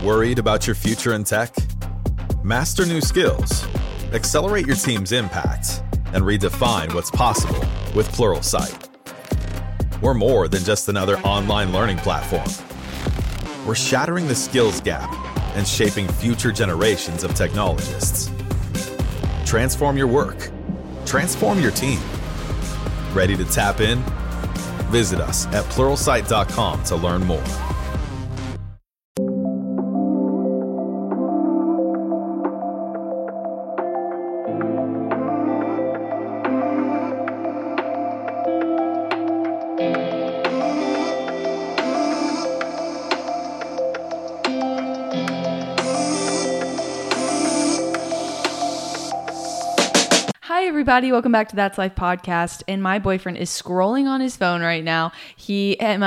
Worried about your future in tech? Master new skills, accelerate your team's impact, and redefine what's possible with Pluralsight. We're more than just another online learning platform. We're shattering the skills gap and shaping future generations of technologists. Transform your work. Transform your team. Ready to tap in? Visit us at pluralsight.com to learn more. Everybody, welcome back to That's Life podcast. And my boyfriend is scrolling on his phone right now. Him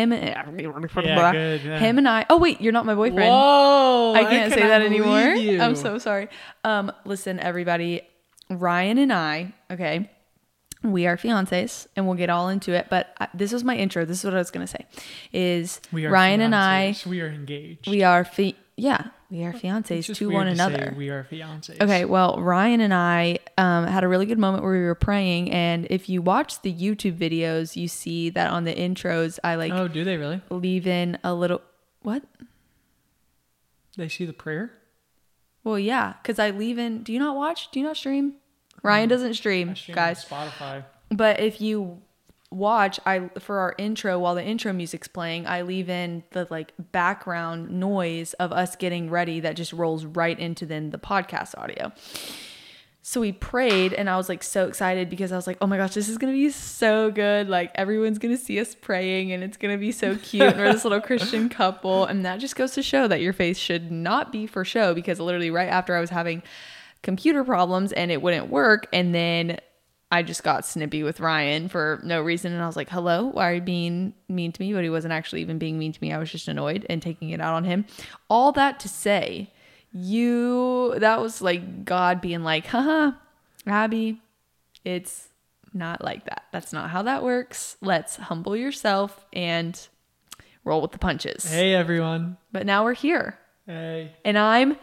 and I. Oh wait, you're not my boyfriend. Whoa! I can't say that anymore. You. I'm so sorry. Listen, everybody. Ryan and I. Okay, we are fiancés, and we'll get all into it. But this was my intro. This is what I was gonna say. Is Ryan fiancés. And I? We are engaged. We are we are fiancés to one another. We are fiancés. Okay, well, Ryan and I had a really good moment where we were praying, and if you watch the YouTube videos, you see that on the intros, I like. Oh, do they really? Leave in a little. What? They see the prayer? Well, yeah, because I leave in. Do you not watch? Do you not stream? Ryan doesn't stream, guys. On Spotify. But if you watch, for our intro, while the intro music's playing, I leave in the like background noise of us getting ready that just rolls right into then the podcast audio. So we prayed, and I was like so excited because I was like, oh my gosh, this is gonna be so good. Like everyone's gonna see us praying, and it's gonna be so cute. And we're this little Christian couple, and that just goes to show that your faith should not be for show, because literally right after I was having computer problems and it wouldn't work, and then I just got snippy with Ryan for no reason. And I was like, hello, why are you being mean to me? But he wasn't actually even being mean to me. I was just annoyed and taking it out on him. All that to say, that was like God being like, haha, Abby, it's not like that. That's not how that works. Let's humble yourself and roll with the punches. Hey, everyone. But now we're here. Hey. And I'm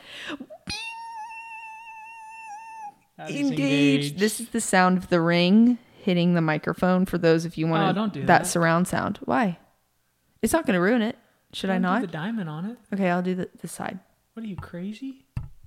engaged. This is the sound of the ring hitting the microphone for those of you want don't do that surround sound. Why? It's not going to ruin it. Should I not? Do the diamond on it. Okay, I'll do the side. What are you, crazy?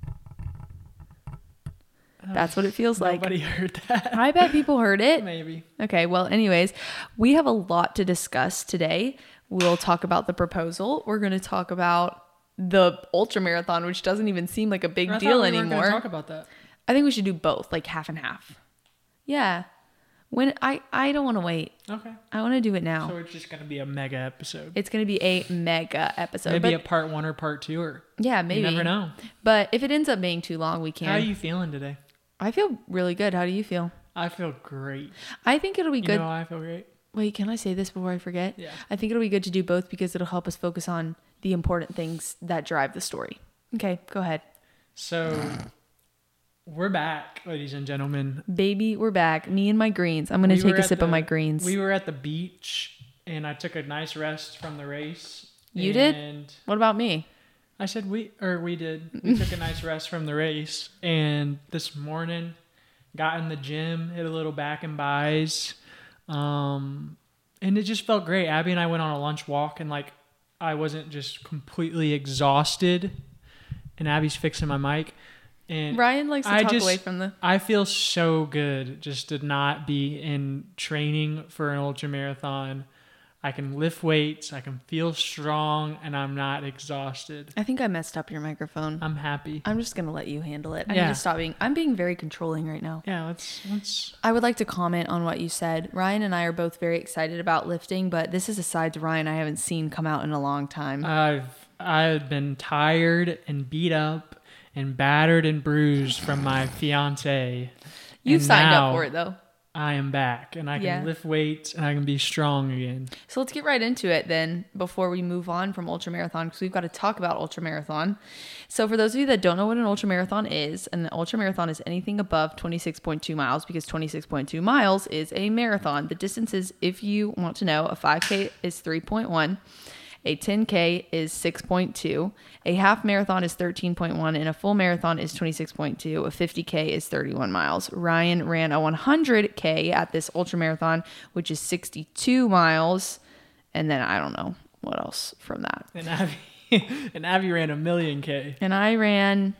That's what it feels like. Nobody heard that. I bet people heard it. Maybe. Okay, well, anyways, we have a lot to discuss today. We'll talk about the proposal. We're going to talk about the ultra marathon, which doesn't even seem like a big deal anymore. We're going to talk about that. I think we should do both, like half and half. Yeah. When I don't want to wait. Okay. I want to do it now. So it's just going to be a mega episode. It's going to be a mega episode. Maybe a part 1 or part 2, or yeah, maybe. You never know. But if it ends up being too long, we can. How are you feeling today? I feel really good. How do you feel? I feel great. I think it'll be good. You know, I feel great. Wait, can I say this before I forget? Yeah. I think it'll be good to do both because it'll help us focus on the important things that drive the story. Okay, go ahead. So we're back, ladies and gentlemen. Baby, we're back. Me and my greens. I'm going to take a sip of my greens. We were at the beach, and I took a nice rest from the race. You did? What about me? I said we did. We took a nice rest from the race, and this morning got in the gym, hit a little back and buys, and it just felt great. Abby and I went on a lunch walk, and like I wasn't just completely exhausted. And Abby's fixing my mic, and Ryan likes to talk away from the. I feel so good just to not be in training for an ultra marathon. I can lift weights, I can feel strong, and I'm not exhausted. I think I messed up your microphone. I'm happy. I'm just going to let you handle it. I need to stop I'm being very controlling right now. Yeah, let's. I would like to comment on what you said. Ryan and I are both very excited about lifting, but this is a side to Ryan I haven't seen come out in a long time. I've been tired and beat up and battered and bruised from my fiance. You've signed up for it though. I am back, and I can lift weights, and I can be strong again. So let's get right into it then before we move on from ultramarathon, because we've got to talk about ultramarathon. So for those of you that don't know what an ultramarathon is, and the ultramarathon is anything above 26.2 miles, because 26.2 miles is a marathon. The distance is, if you want to know, a 5K is 3.1, A 10K is 6.2. A half marathon is 13.1. And a full marathon is 26.2. A 50K is 31 miles. Ryan ran a 100K at this ultra marathon, which is 62 miles. And then I don't know what else from that. And Abby ran a 1,000,000K. And I ran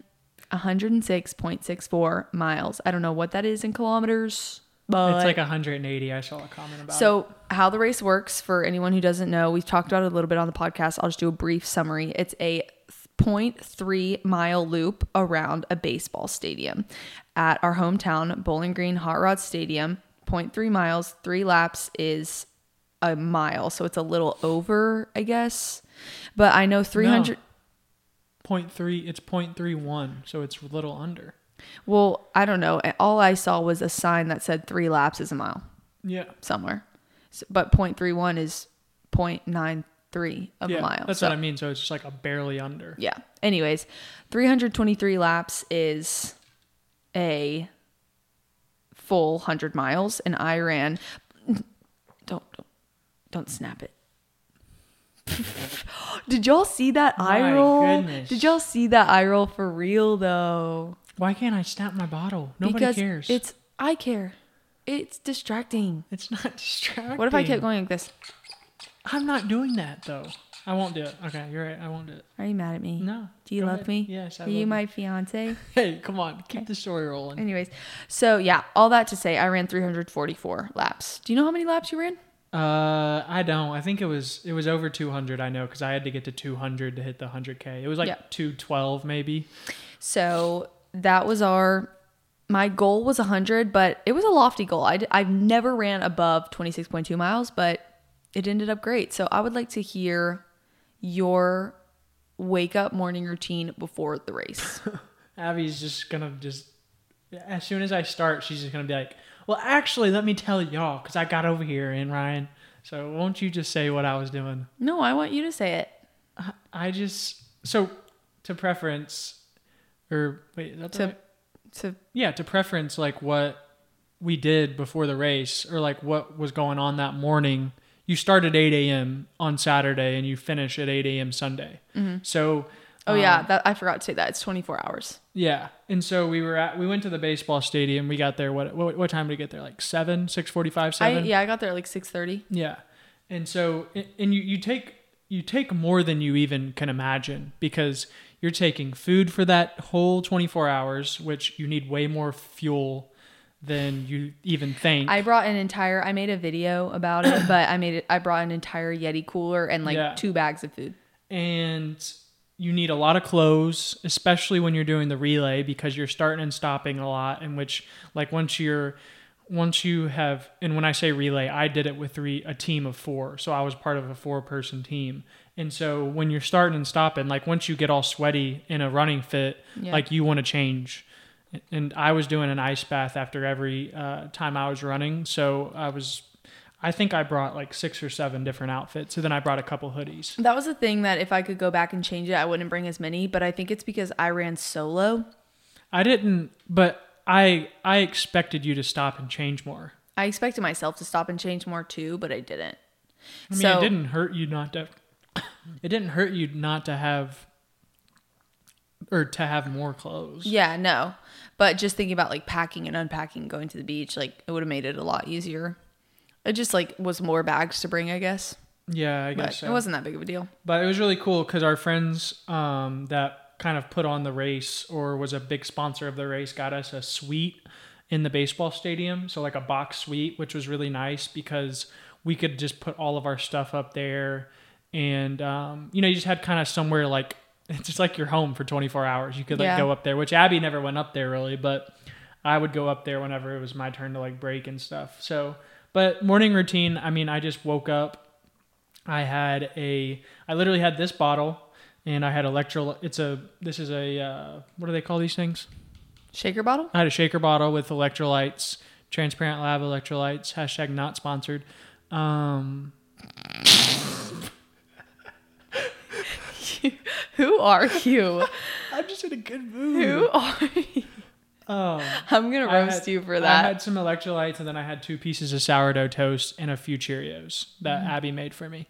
106.64 miles. I don't know what that is in kilometers, but It's like 180. I saw a comment about it. so how the race works for anyone who doesn't know, we've talked about it a little bit on the podcast. I'll just do a brief summary. It's a 0.3 mile loop around a baseball stadium at our hometown Bowling Green Hot Rod Stadium. 0.3 miles, 3 laps is a mile. So it's a little over, I guess. But I know 300. 0.3, it's 0.31, so it's a little under. Well, I don't know. All I saw was a sign that said 3 laps is a mile Yeah. somewhere. So, but 0.31 is 0.93 of a mile. That's what I mean. So it's just like a barely under. Yeah. Anyways, 323 laps is a full 100 miles, and I ran. Don't snap it. Did y'all see that eye roll? Goodness. Did y'all see that eye roll for real though? Why can't I snap my bottle? Nobody cares. I care. It's distracting. It's not distracting. What if I kept going like this? I'm not doing that though. I won't do it. Okay, you're right. I won't do it. Are you mad at me? No. Do you Go love ahead. me? Yes, I Are love you you. my fiance? Hey, come on. Keep the story rolling. Anyways, so yeah, all that to say, I ran 344 laps. Do you know how many laps you ran? I don't. I think it was over 200. I know because I had to get to 200 to hit the 100K. It was like 212 maybe. So that was my goal was 100, but it was a lofty goal. I've never ran above 26.2 miles, but it ended up great. So I would like to hear your wake up morning routine before the race. Abby's just gonna as soon as I start, she's just gonna be like, well, actually, let me tell y'all because I got over here and Ryan. So won't you just say what I was doing? No, I want you to say it. So to preference, or wait, is that the right? To preference like what we did before the race or like what was going on that morning. You start at 8 a.m. on Saturday and you finish at 8 a.m. Sunday. Mm-hmm. So, I forgot to say that it's 24 hours. Yeah. And so we went to the baseball stadium. We got there. What time did we get there? Like 6:45, 7? I got there at like 6:30. Yeah. And so, and you take more than you even can imagine because you're taking food for that whole 24 hours, which you need way more fuel than you even think. I made a video about it, but I brought an entire Yeti cooler and like 2 bags of food. And you need a lot of clothes, especially when you're doing the relay because you're starting and stopping a lot, in which like once you have, and when I say relay, I did it with a team of 4. So I was part of a 4-person team. And so when you're starting and stopping, like once you get all sweaty in a running fit, like you want to change. And I was doing an ice bath after every time I was running. So I think I brought like 6 or 7 different outfits. So then I brought a couple hoodies. That was the thing that if I could go back and change it, I wouldn't bring as many. But I think it's because I ran solo. I didn't, but I expected you to stop and change more. I expected myself to stop and change more too, but I didn't. I mean, it didn't hurt you not to. It didn't hurt you not to have, or to have more clothes. Yeah, no. But just thinking about like packing and unpacking, going to the beach, like it would have made it a lot easier. It just like was more bags to bring, I guess. Yeah, I guess so. It wasn't that big of a deal. But it was really cool because our friends that kind of put on the race or was a big sponsor of the race got us a suite in the baseball stadium. So like a box suite, which was really nice because we could just put all of our stuff up there. And, you just had kind of somewhere like, it's just like your home for 24 hours. You could like go up there, which Abby never went up there really, but I would go up there whenever it was my turn to like break and stuff. So, but morning routine, I mean, I just woke up. I literally had this bottle and I had this is a, what do they call these things? Shaker bottle? I had a shaker bottle with electrolytes, Transparent Lab electrolytes, # not sponsored. Who are you? I'm just in a good mood. Who are you? Oh, I'm going to roast you for that. I had some electrolytes, and then I had 2 pieces of sourdough toast and a few Cheerios that Abby made for me.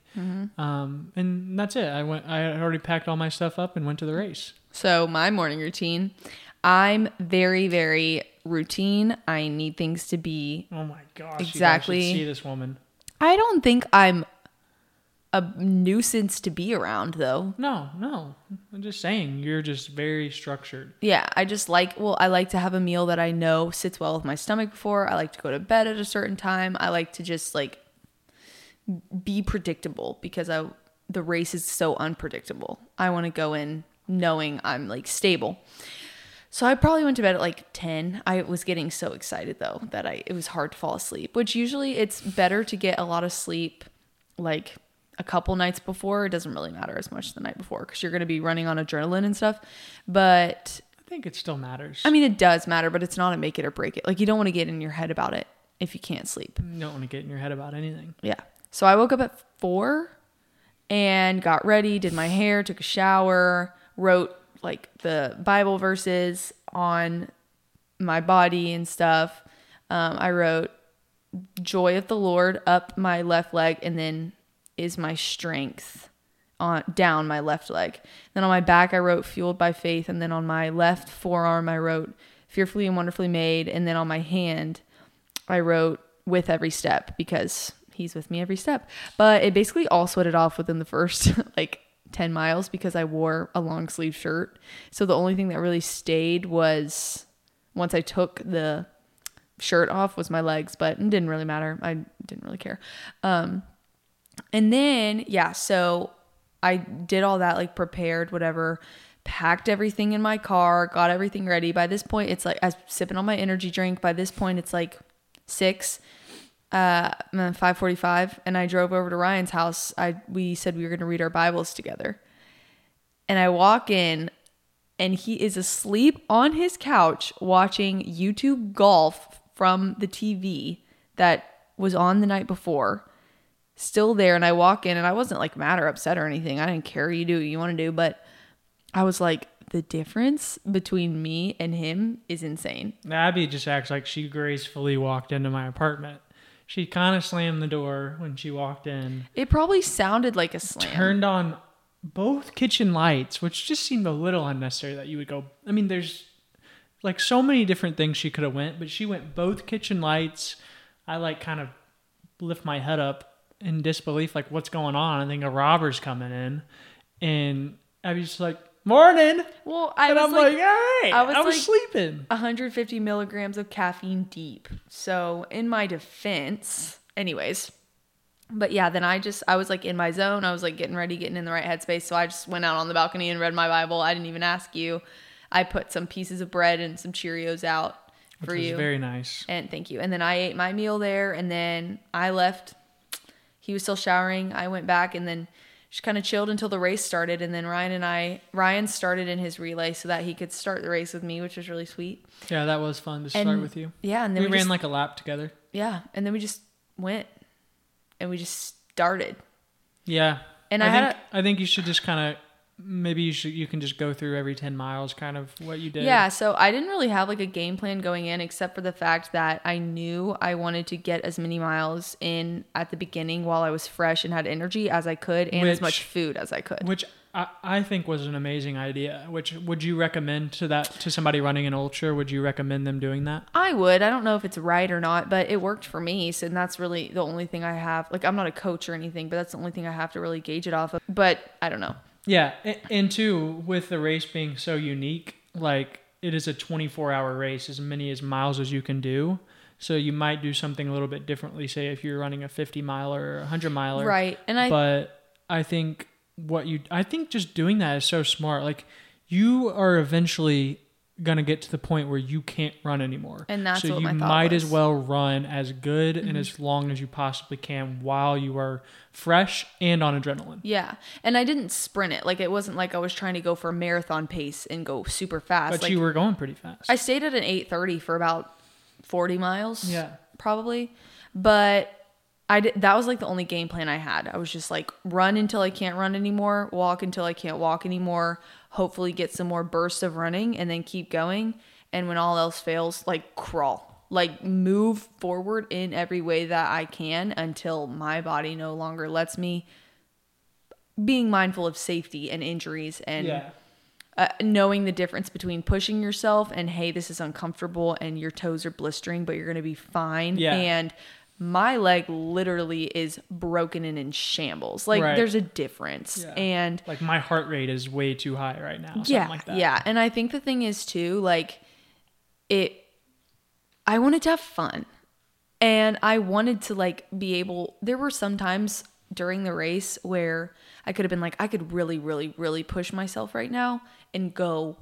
And that's it. I had already packed all my stuff up and went to the race. So my morning routine, I'm very, very routine. I need things to be Oh my gosh. exactly. You guys should see this woman. I don't think I'm a nuisance to be around though. No. I'm just saying, you're just very structured. Yeah, I like to have a meal that I know sits well with my stomach before. I like to go to bed at a certain time. I like to just like be predictable because the race is so unpredictable. I want to go in knowing I'm like stable. So I probably went to bed at like 10. I was getting so excited though that it was hard to fall asleep, which usually it's better to get a lot of sleep like a couple nights before. It doesn't really matter as much the night before because you're going to be running on adrenaline and stuff. But I think it still matters. I mean, it does matter, but it's not a make it or break it. Like you don't want to get in your head about it if you can't sleep. You don't want to get in your head about anything. Yeah. So I woke up at 4 and got ready, did my hair, took a shower, wrote like the Bible verses on my body and stuff. I wrote joy of the Lord up my left leg, and then is my strength on down my left leg. Then on my back, I wrote fueled by faith. And then on my left forearm, I wrote fearfully and wonderfully made. And then on my hand, I wrote with every step because he's with me every step. But it basically all sweated off within the first like 10 miles because I wore a long sleeve shirt. So the only thing that really stayed was once I took the shirt off was my legs, but it didn't really matter. I didn't really care. And then, yeah, so I did all that, like prepared, whatever, packed everything in my car, got everything ready. By this point, it's like, I was sipping on my energy drink. By this point, it's like 5:45, and I drove over to Ryan's house. We said we were going to read our Bibles together. And I walk in, and he is asleep on his couch watching YouTube golf from the TV that was on the night before. Still there, and I walk in, and I wasn't like mad or upset or anything. I didn't care. You do what you want to do, but I was like, the difference between me and him is insane. Abby just acts like she gracefully walked into my apartment. She kind of slammed the door when she walked in. It probably sounded like a slam. Turned on both kitchen lights, which just seemed a little unnecessary that you would go. I mean, there's like so many different things she could have went, but she went both kitchen lights. I like kind of lift my head up in disbelief, like what's going on? I think a robber's coming in, and Abby's just like, "Morning." Well, I'm like, "All right." I was like sleeping. 150 milligrams of caffeine deep. So in my defense, anyways. But yeah, then I was like in my zone. I was like getting ready, getting in the right headspace. So I just went out on the balcony and read my Bible. I didn't even ask you. I put some pieces of bread and some Cheerios out for you. Very nice. And thank you. And then I ate my meal there, and then I left. He was still showering. I went back and then just kind of chilled until the race started. And then Ryan started in his relay so that he could start the race with me, which was really sweet. Yeah, that was fun to start with you. Yeah. And then we ran like a lap together. Yeah. And then we just went and we just started. Yeah. And I think you should just kind of, maybe you can just go through every 10 miles kind of what you did. Yeah, so I didn't really have like a game plan going in except for the fact that I knew I wanted to get as many miles in at the beginning while I was fresh and had energy as I could and as much food as I could. Which I think was an amazing idea. Which would you recommend to somebody running an ultra? Would you recommend them doing that? I would. I don't know if it's right or not, but it worked for me. So that's really the only thing I have. Like, I'm not a coach or anything, but that's the only thing I have to really gauge it off of. But I don't know. Yeah, and two, with the race being so unique, like it is a 24-hour race, as many as miles as you can do. So you might do something a little bit differently, say if you're running a 50-miler or a 100-miler. Right. But I think just doing that is so smart. Like, you are eventually going to get to the point where you can't run anymore. And that's what my thought was. So you might as well run as good and as long as you possibly can while you are fresh and on adrenaline. Yeah. And I didn't sprint it. Like, it wasn't like I was trying to go for a marathon pace and go super fast. But like, you were going pretty fast. I stayed at an 8:30 for about 40 miles. Yeah. Probably. But that was like the only game plan I had. I was just like, run until I can't run anymore, walk until I can't walk anymore, hopefully get some more bursts of running and then keep going. And when all else fails, like crawl, like move forward in every way that I can until my body no longer lets me, being mindful of safety and injuries and knowing the difference between pushing yourself and, hey, this is uncomfortable and your toes are blistering, but you're going to be fine. Yeah. And my leg literally is broken and in shambles. Like there's a difference. Yeah. And like my heart rate is way too high right now. Yeah. Like that. Yeah. And I think the thing is too, like I wanted to have fun and I wanted to like be able, there were some times during the race where I could have been like, I could really, really, really push myself right now and go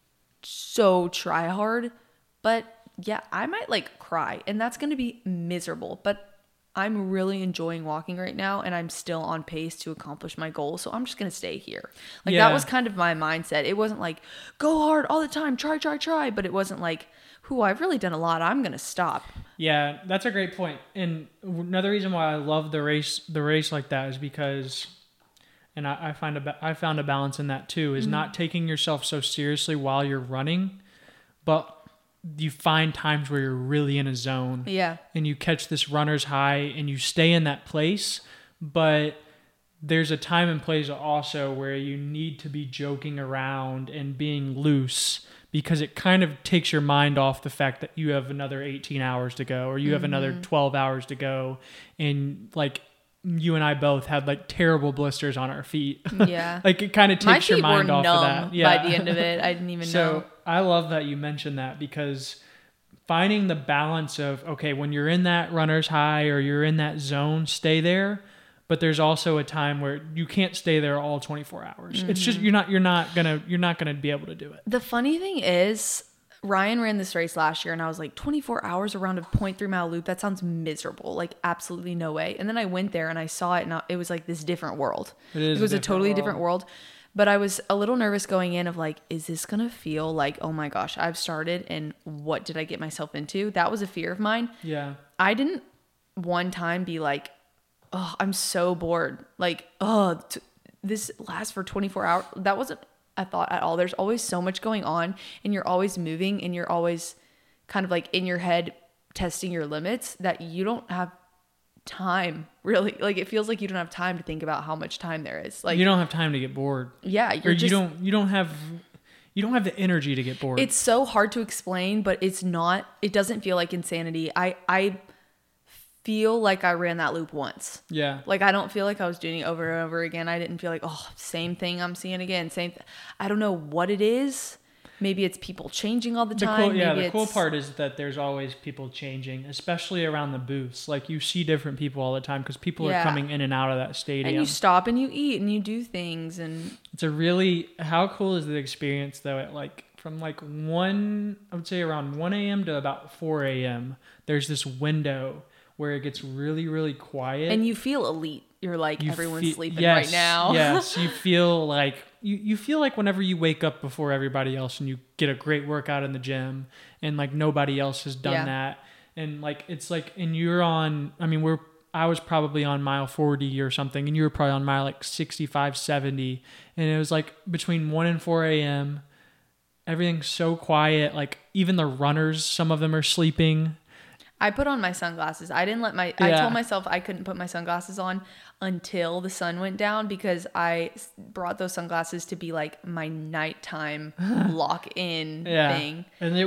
so try hard. But yeah, I might like cry and that's going to be miserable. But I'm really enjoying walking right now and I'm still on pace to accomplish my goal. So I'm just going to stay here. Like that was kind of my mindset. It wasn't like go hard all the time, try. But it wasn't like, I've really done a lot. I'm going to stop. Yeah, that's a great point. And another reason why I love the race like that is because, and I found a balance in that too, is not taking yourself so seriously while you're running, but you find times where you're really in a zone. Yeah. And you catch this runner's high and you stay in that place, but there's a time and place also where you need to be joking around and being loose because it kind of takes your mind off the fact that you have another 18 hours to go or you have another 12 hours to go. And like you and I both had like terrible blisters on our feet. Yeah. Like it kind of takes your mind off of that. Yeah. By the end of it, I didn't even know. So I love that you mentioned that because finding the balance of, okay, when you're in that runner's high or you're in that zone, stay there. But there's also a time where you can't stay there all 24 hours. It's just, you're not gonna be able to do it. The funny thing is, Ryan ran this race last year and I was like 24 hours around a 0.3 mile loop. That sounds miserable. Like absolutely no way. And then I went there and I saw it and it was like this different world. It was a totally different world. But I was a little nervous going in of like, is this going to feel like, oh my gosh, I've started and what did I get myself into? That was a fear of mine. Yeah. I didn't one time be like, oh, I'm so bored. Like, this lasts for 24 hours. That wasn't a thought at all. There's always so much going on and you're always moving and you're always kind of like in your head testing your limits that you don't have time really. Like it feels like you don't have time to think about how much time there is. Like you don't have time to get bored. Yeah. You don't have the energy to get bored. It's so hard to explain, but it doesn't feel like insanity. I feel like I ran that loop once. Yeah. Like I don't feel like I was doing it over and over again. I didn't feel like, same thing I'm seeing again. I don't know what it is. Maybe it's people changing all the time. The cool part is that there's always people changing, especially around the booths. Like you see different people all the time because people are coming in and out of that stadium. And you stop and you eat and you do things and how cool is the experience though at like from like I would say around 1 a.m. to about 4 a.m. There's this window where it gets really, really quiet. And you feel elite. You're like, everyone's sleeping right now. Yes, you feel like you feel like whenever you wake up before everybody else and you get a great workout in the gym and like nobody else has done that. And like it's like and you're on I was probably on mile 40 or something and you were probably on mile like 65, 70. And it was like between 1 and 4 a.m. Everything's so quiet. Like even the runners, some of them are sleeping. I put on my sunglasses. I told myself I couldn't put my sunglasses on until the sun went down because I brought those sunglasses to be like my nighttime lock-in thing.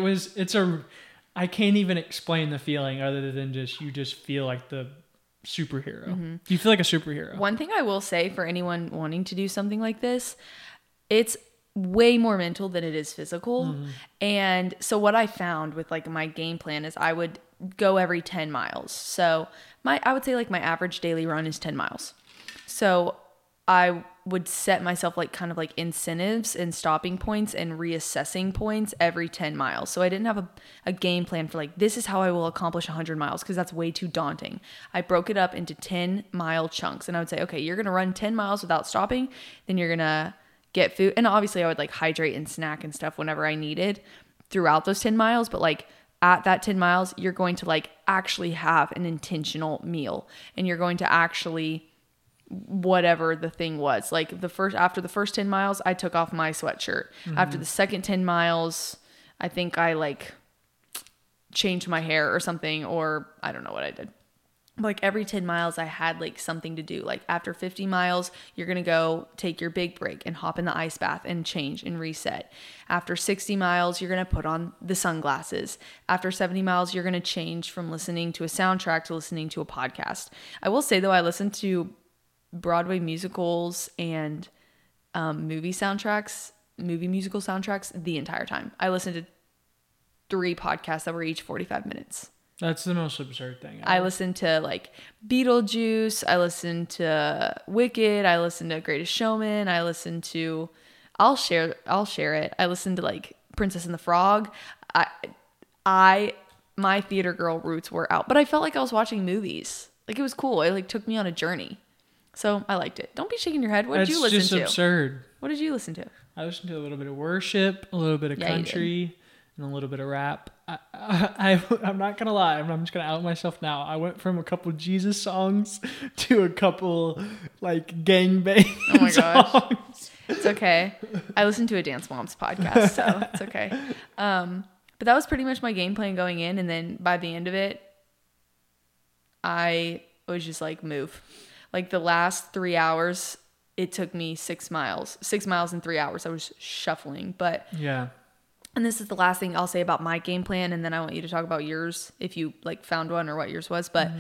And I can't even explain the feeling other than you just feel like the superhero. Mm-hmm. You feel like a superhero. One thing I will say for anyone wanting to do something like this, it's way more mental than it is physical. Mm-hmm. And so what I found with like my game plan is I would go every 10 miles. So I would say like my average daily run is 10 miles. So I would set myself like kind of like incentives and stopping points and reassessing points every 10 miles. So I didn't have a game plan for like, this is how I will accomplish 100 miles because that's way too daunting. I broke it up into 10-mile chunks and I would say, okay, you're going to run 10 miles without stopping. Then you're going to get food. And obviously I would like hydrate and snack and stuff whenever I needed throughout those 10 miles. But like at that 10 miles, you're going to like actually have an intentional meal and you're going to actually whatever the thing was. Like after the first 10 miles, I took off my sweatshirt. Mm-hmm. After the second 10 miles, I think I like changed my hair or something, or I don't know what I did. Like every 10 miles I had like something to do. Like after 50 miles, you're going to go take your big break and hop in the ice bath and change and reset. After 60 miles, you're going to put on the sunglasses. After 70 miles, you're going to change from listening to a soundtrack to listening to a podcast. I will say though, I listened to Broadway musicals and movie musical soundtracks the entire time. I listened to 3 podcasts that were each 45 minutes. That's the most absurd thing ever. I listened to like Beetlejuice. I listened to Wicked. I listened to Greatest Showman. I listened to, I'll share it. I listened to like Princess and the Frog. My theater girl roots were out, but I felt like I was watching movies. Like it was cool. It like took me on a journey. So I liked it. Don't be shaking your head. What did you listen to? That's just absurd. What did you listen to? I listened to a little bit of worship, a little bit of country, and a little bit of rap. I'm not gonna lie. I'm just gonna out myself now. I went from a couple Jesus songs to a couple like gangbang songs. It's okay. I listened to a Dance Moms podcast, so it's okay. But that was pretty much my game plan going in, and then by the end of it, I was just like move. Like the last 3 hours, it took me 6 miles. 6 miles in 3 hours. I was shuffling, but yeah. And this is the last thing I'll say about my game plan, and then I want you to talk about yours if you like found one or what yours was. But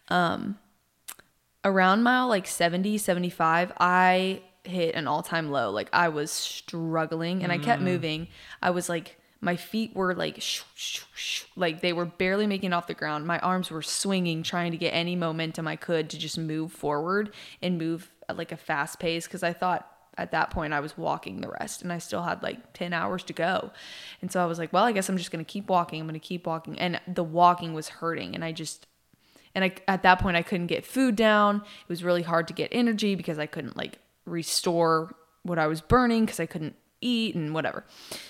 around mile like 70, 75, I hit an all-time low. Like I was struggling, and I kept moving. I was like, my feet were like, like they were barely making it off the ground. My arms were swinging, trying to get any momentum I could to just move forward and move at like a fast pace, because I thought at that point I was walking the rest, and I still had like 10 hours to go. And so I was like, well, I guess I'm just going to keep walking. I'm going to keep walking. And the walking was hurting. And at that point I couldn't get food down. It was really hard to get energy because I couldn't like restore what I was burning because I couldn't eat and whatever.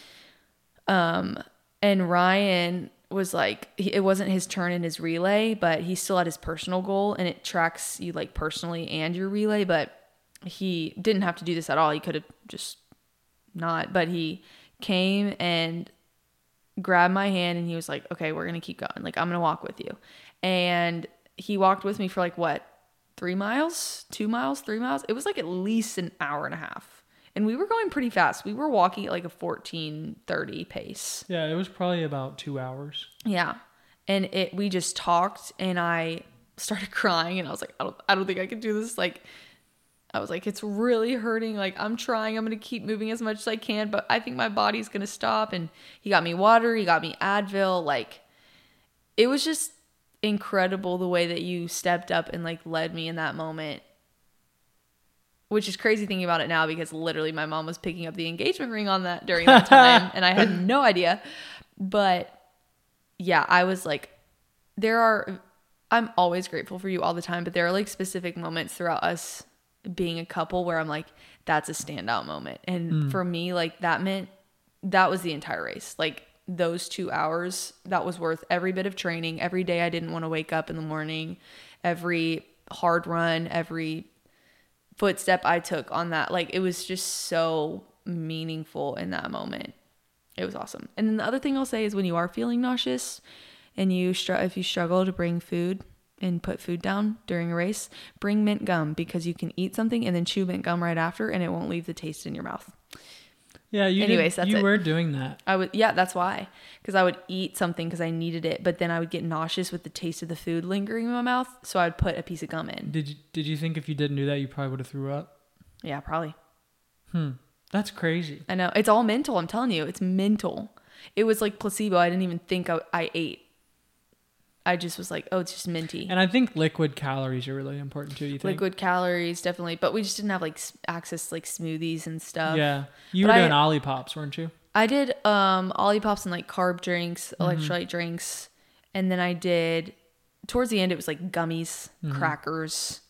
And Ryan was like, it wasn't his turn in his relay, but he still had his personal goal, and it tracks you like personally and your relay, but he didn't have to do this at all. He could have just not, but he came and grabbed my hand, and he was like, okay, we're going to keep going. Like, I'm going to walk with you. And he walked with me for like, what, 3 miles, 2 miles, 3 miles? It was like at least an hour and a half. And we were going pretty fast. We were walking at like a 14:30 pace. Yeah, it was probably about 2 hours. Yeah. And we just talked, and I started crying, and I was like, I don't think I can do this. Like, I was like, it's really hurting. Like, I'm trying. I'm going to keep moving as much as I can, but I think my body's going to stop. And he got me water. He got me Advil. Like, it was just incredible the way that you stepped up and like led me in that moment. Which is crazy thinking about it now, because literally my mom was picking up the engagement ring on that during that time, and I had no idea. But yeah, I was like, I'm always grateful for you all the time, but there are like specific moments throughout us being a couple where I'm like, that's a standout moment. And for me, like that was the entire race. Like those 2 hours, that was worth every bit of training. Every day I didn't want to wake up in the morning, every hard run, every footstep I took on that. Like, it was just so meaningful in that moment. It was awesome. And then the other thing I'll say is, when you are feeling nauseous and if you struggle to bring food and put food down during a race, bring mint gum, because you can eat something and then chew mint gum right after, and it won't leave the taste in your mouth. Yeah, you were doing that. That's why. Because I would eat something because I needed it, but then I would get nauseous with the taste of the food lingering in my mouth, so I'd put a piece of gum in. Did you think if you didn't do that, you probably would have threw up? Yeah, probably. That's crazy. I know. It's all mental, I'm telling you. It's mental. It was like placebo. I didn't even think I ate. I just was like, oh, it's just minty. And I think liquid calories are really important too. You think? Liquid calories, definitely. But we just didn't have like access to like smoothies and stuff. Yeah. You were doing Olipop, weren't you? I did Olipops and like carb drinks, electrolyte drinks. And then I did, towards the end, it was like gummies, crackers.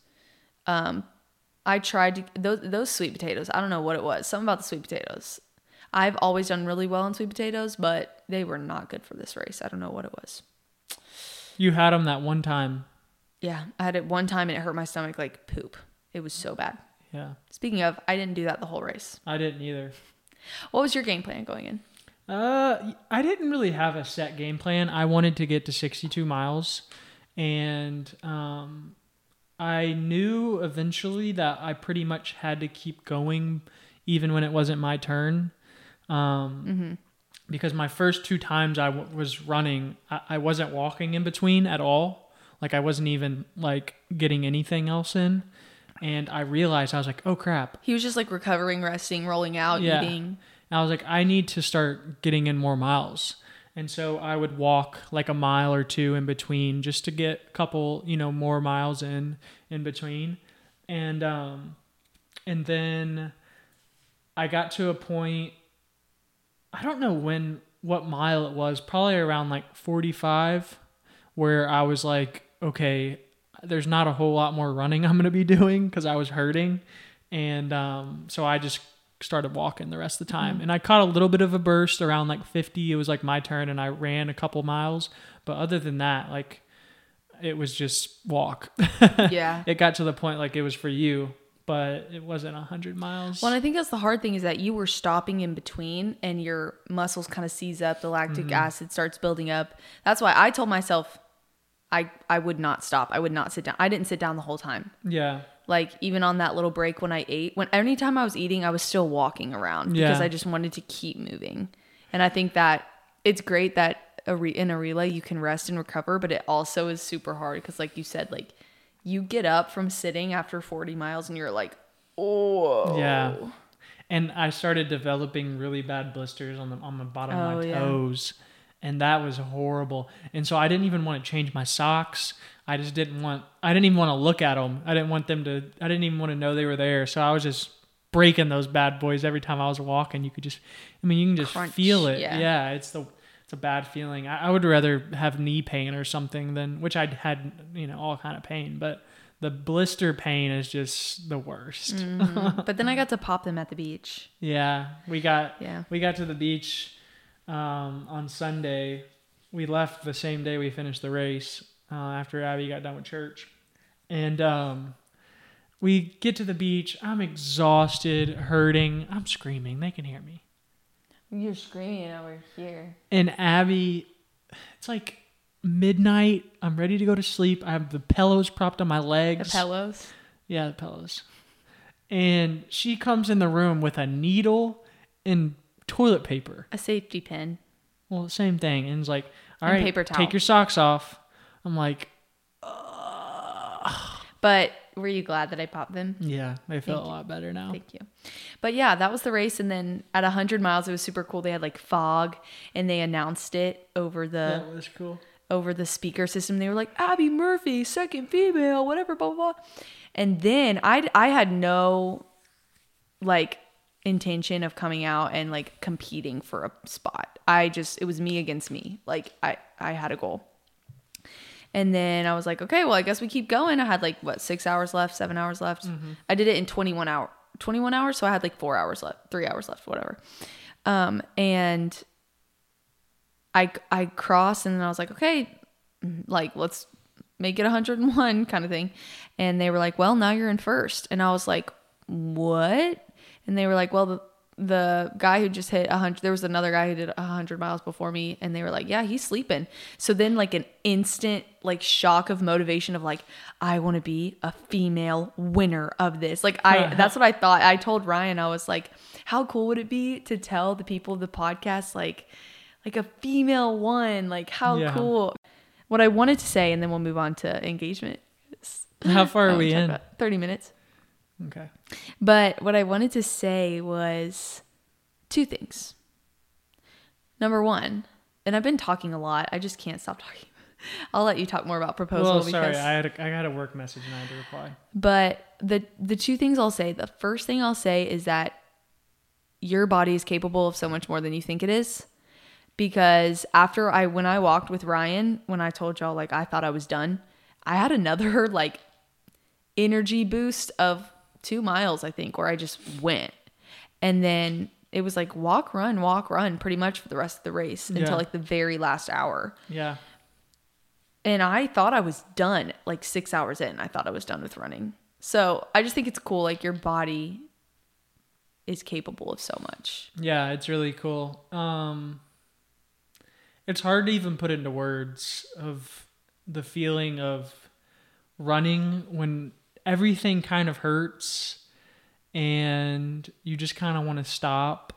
I tried those sweet potatoes. I don't know what it was. Something about the sweet potatoes. I've always done really well on sweet potatoes, but they were not good for this race. I don't know what it was. You had them that one time. Yeah, I had it one time and it hurt my stomach like poop. It was so bad. Yeah. Speaking of, I didn't do that the whole race. I didn't either. What was your game plan going in? I didn't really have a set game plan. I wanted to get to 62 miles, and I knew eventually that I pretty much had to keep going even when it wasn't my turn. Because my first 2 times I was running, I wasn't walking in between at all. Like, I wasn't even like getting anything else in. And I realized, I was like, oh crap. He was just like recovering, resting, rolling out, eating. And I was like, I need to start getting in more miles. And so I would walk like a mile or 2 in between just to get a couple, more miles in between. And then I got to a point, I don't know what mile it was, probably around like 45, where I was like, okay, there's not a whole lot more running I'm going to be doing because I was hurting. And so I just started walking the rest of the time. And I caught a little bit of a burst around like 50. It was like my turn and I ran a couple miles. But other than that, like, it was just walk. Yeah. It got to the point like it was for you, but it wasn't 100 miles. Well, and I think that's the hard thing, is that you were stopping in between and your muscles kind of seize up. The lactic acid starts building up. That's why I told myself I would not stop. I would not sit down. I didn't sit down the whole time. Yeah. Like, even on that little break when I ate, anytime I was eating, I was still walking around because I just wanted to keep moving. And I think that it's great that in a relay you can rest and recover, but it also is super hard because, like you said, like, you get up from sitting after 40 miles and you're like, oh. Yeah. And I started developing really bad blisters on the bottom of my toes. And that was horrible. And so I didn't even want to change my socks. I didn't even want to look at them. I didn't even want to know they were there. So I was just breaking those bad boys every time I was walking. You can just feel it. Yeah. It's a bad feeling. I would rather have knee pain or something than, which I'd had, all kind of pain, but the blister pain is just the worst. But then I got to pop them at the beach. Yeah. We got to the beach on Sunday. We left the same day we finished the race after Abby got done with church. And we get to the beach. I'm exhausted, hurting. I'm screaming. They can hear me. You're screaming over here. And Abby, it's like midnight. I'm ready to go to sleep. I have the pillows propped on my legs. The pillows? Yeah, the pillows. And she comes in the room with a needle and toilet paper. A safety pin. Well, same thing. And it's like, all right, paper towel. Take your socks off. I'm like, But were you glad that I popped them? yeah, they feel a lot better now. Thank you. But yeah, that was the race. And then at 100 miles, it was super cool. They had like fog and they announced it over the That was cool. over the speaker system. They were like, Abby Murphy, second female, whatever, blah, blah, blah. And then I had no like intention of coming out and like competing for a spot. It was me against me. Like I had a goal. And then I was like, okay, well, I guess we keep going. I had like 6 hours left, 7 hours left. I did it in 21 hours. So I had like 4 hours left, 3 hours left, whatever. And I crossed and then I was like, okay, like let's make it 101 kind of thing. And they were like, well, now you're in first. And I was like, what? And they were like, well, the guy who just hit 100, there was another guy who did 100 miles before me. And they were like, yeah, he's sleeping. So then like an instant like shock of motivation of like, I want to be a female winner of this. Like that's what I thought. I told Ryan, I was like, how cool would it be to tell the people of the podcast, like a female won, like how cool. What I wanted to say, and then we'll move on to engagement. How far are we in? 30 minutes. Okay. But what I wanted to say was 2 things. Number 1, and I've been talking a lot. I just can't stop talking. I'll let you talk more about proposal. Well, sorry, I got a work message and I had to reply. But the 2 things I'll say, the first thing I'll say is that your body is capable of so much more than you think it is. Because when I walked with Ryan, when I told y'all like I thought I was done, I had another like energy boost of 2 miles, I think, where I just went. And then it was like walk, run pretty much for the rest of the race until like the very last hour. Yeah. And I thought I was done like 6 hours in. I thought I was done with running. So I just think it's cool. Like your body is capable of so much. Yeah, it's really cool. It's hard to even put into words of the feeling of running when everything kind of hurts and you just kind of want to stop,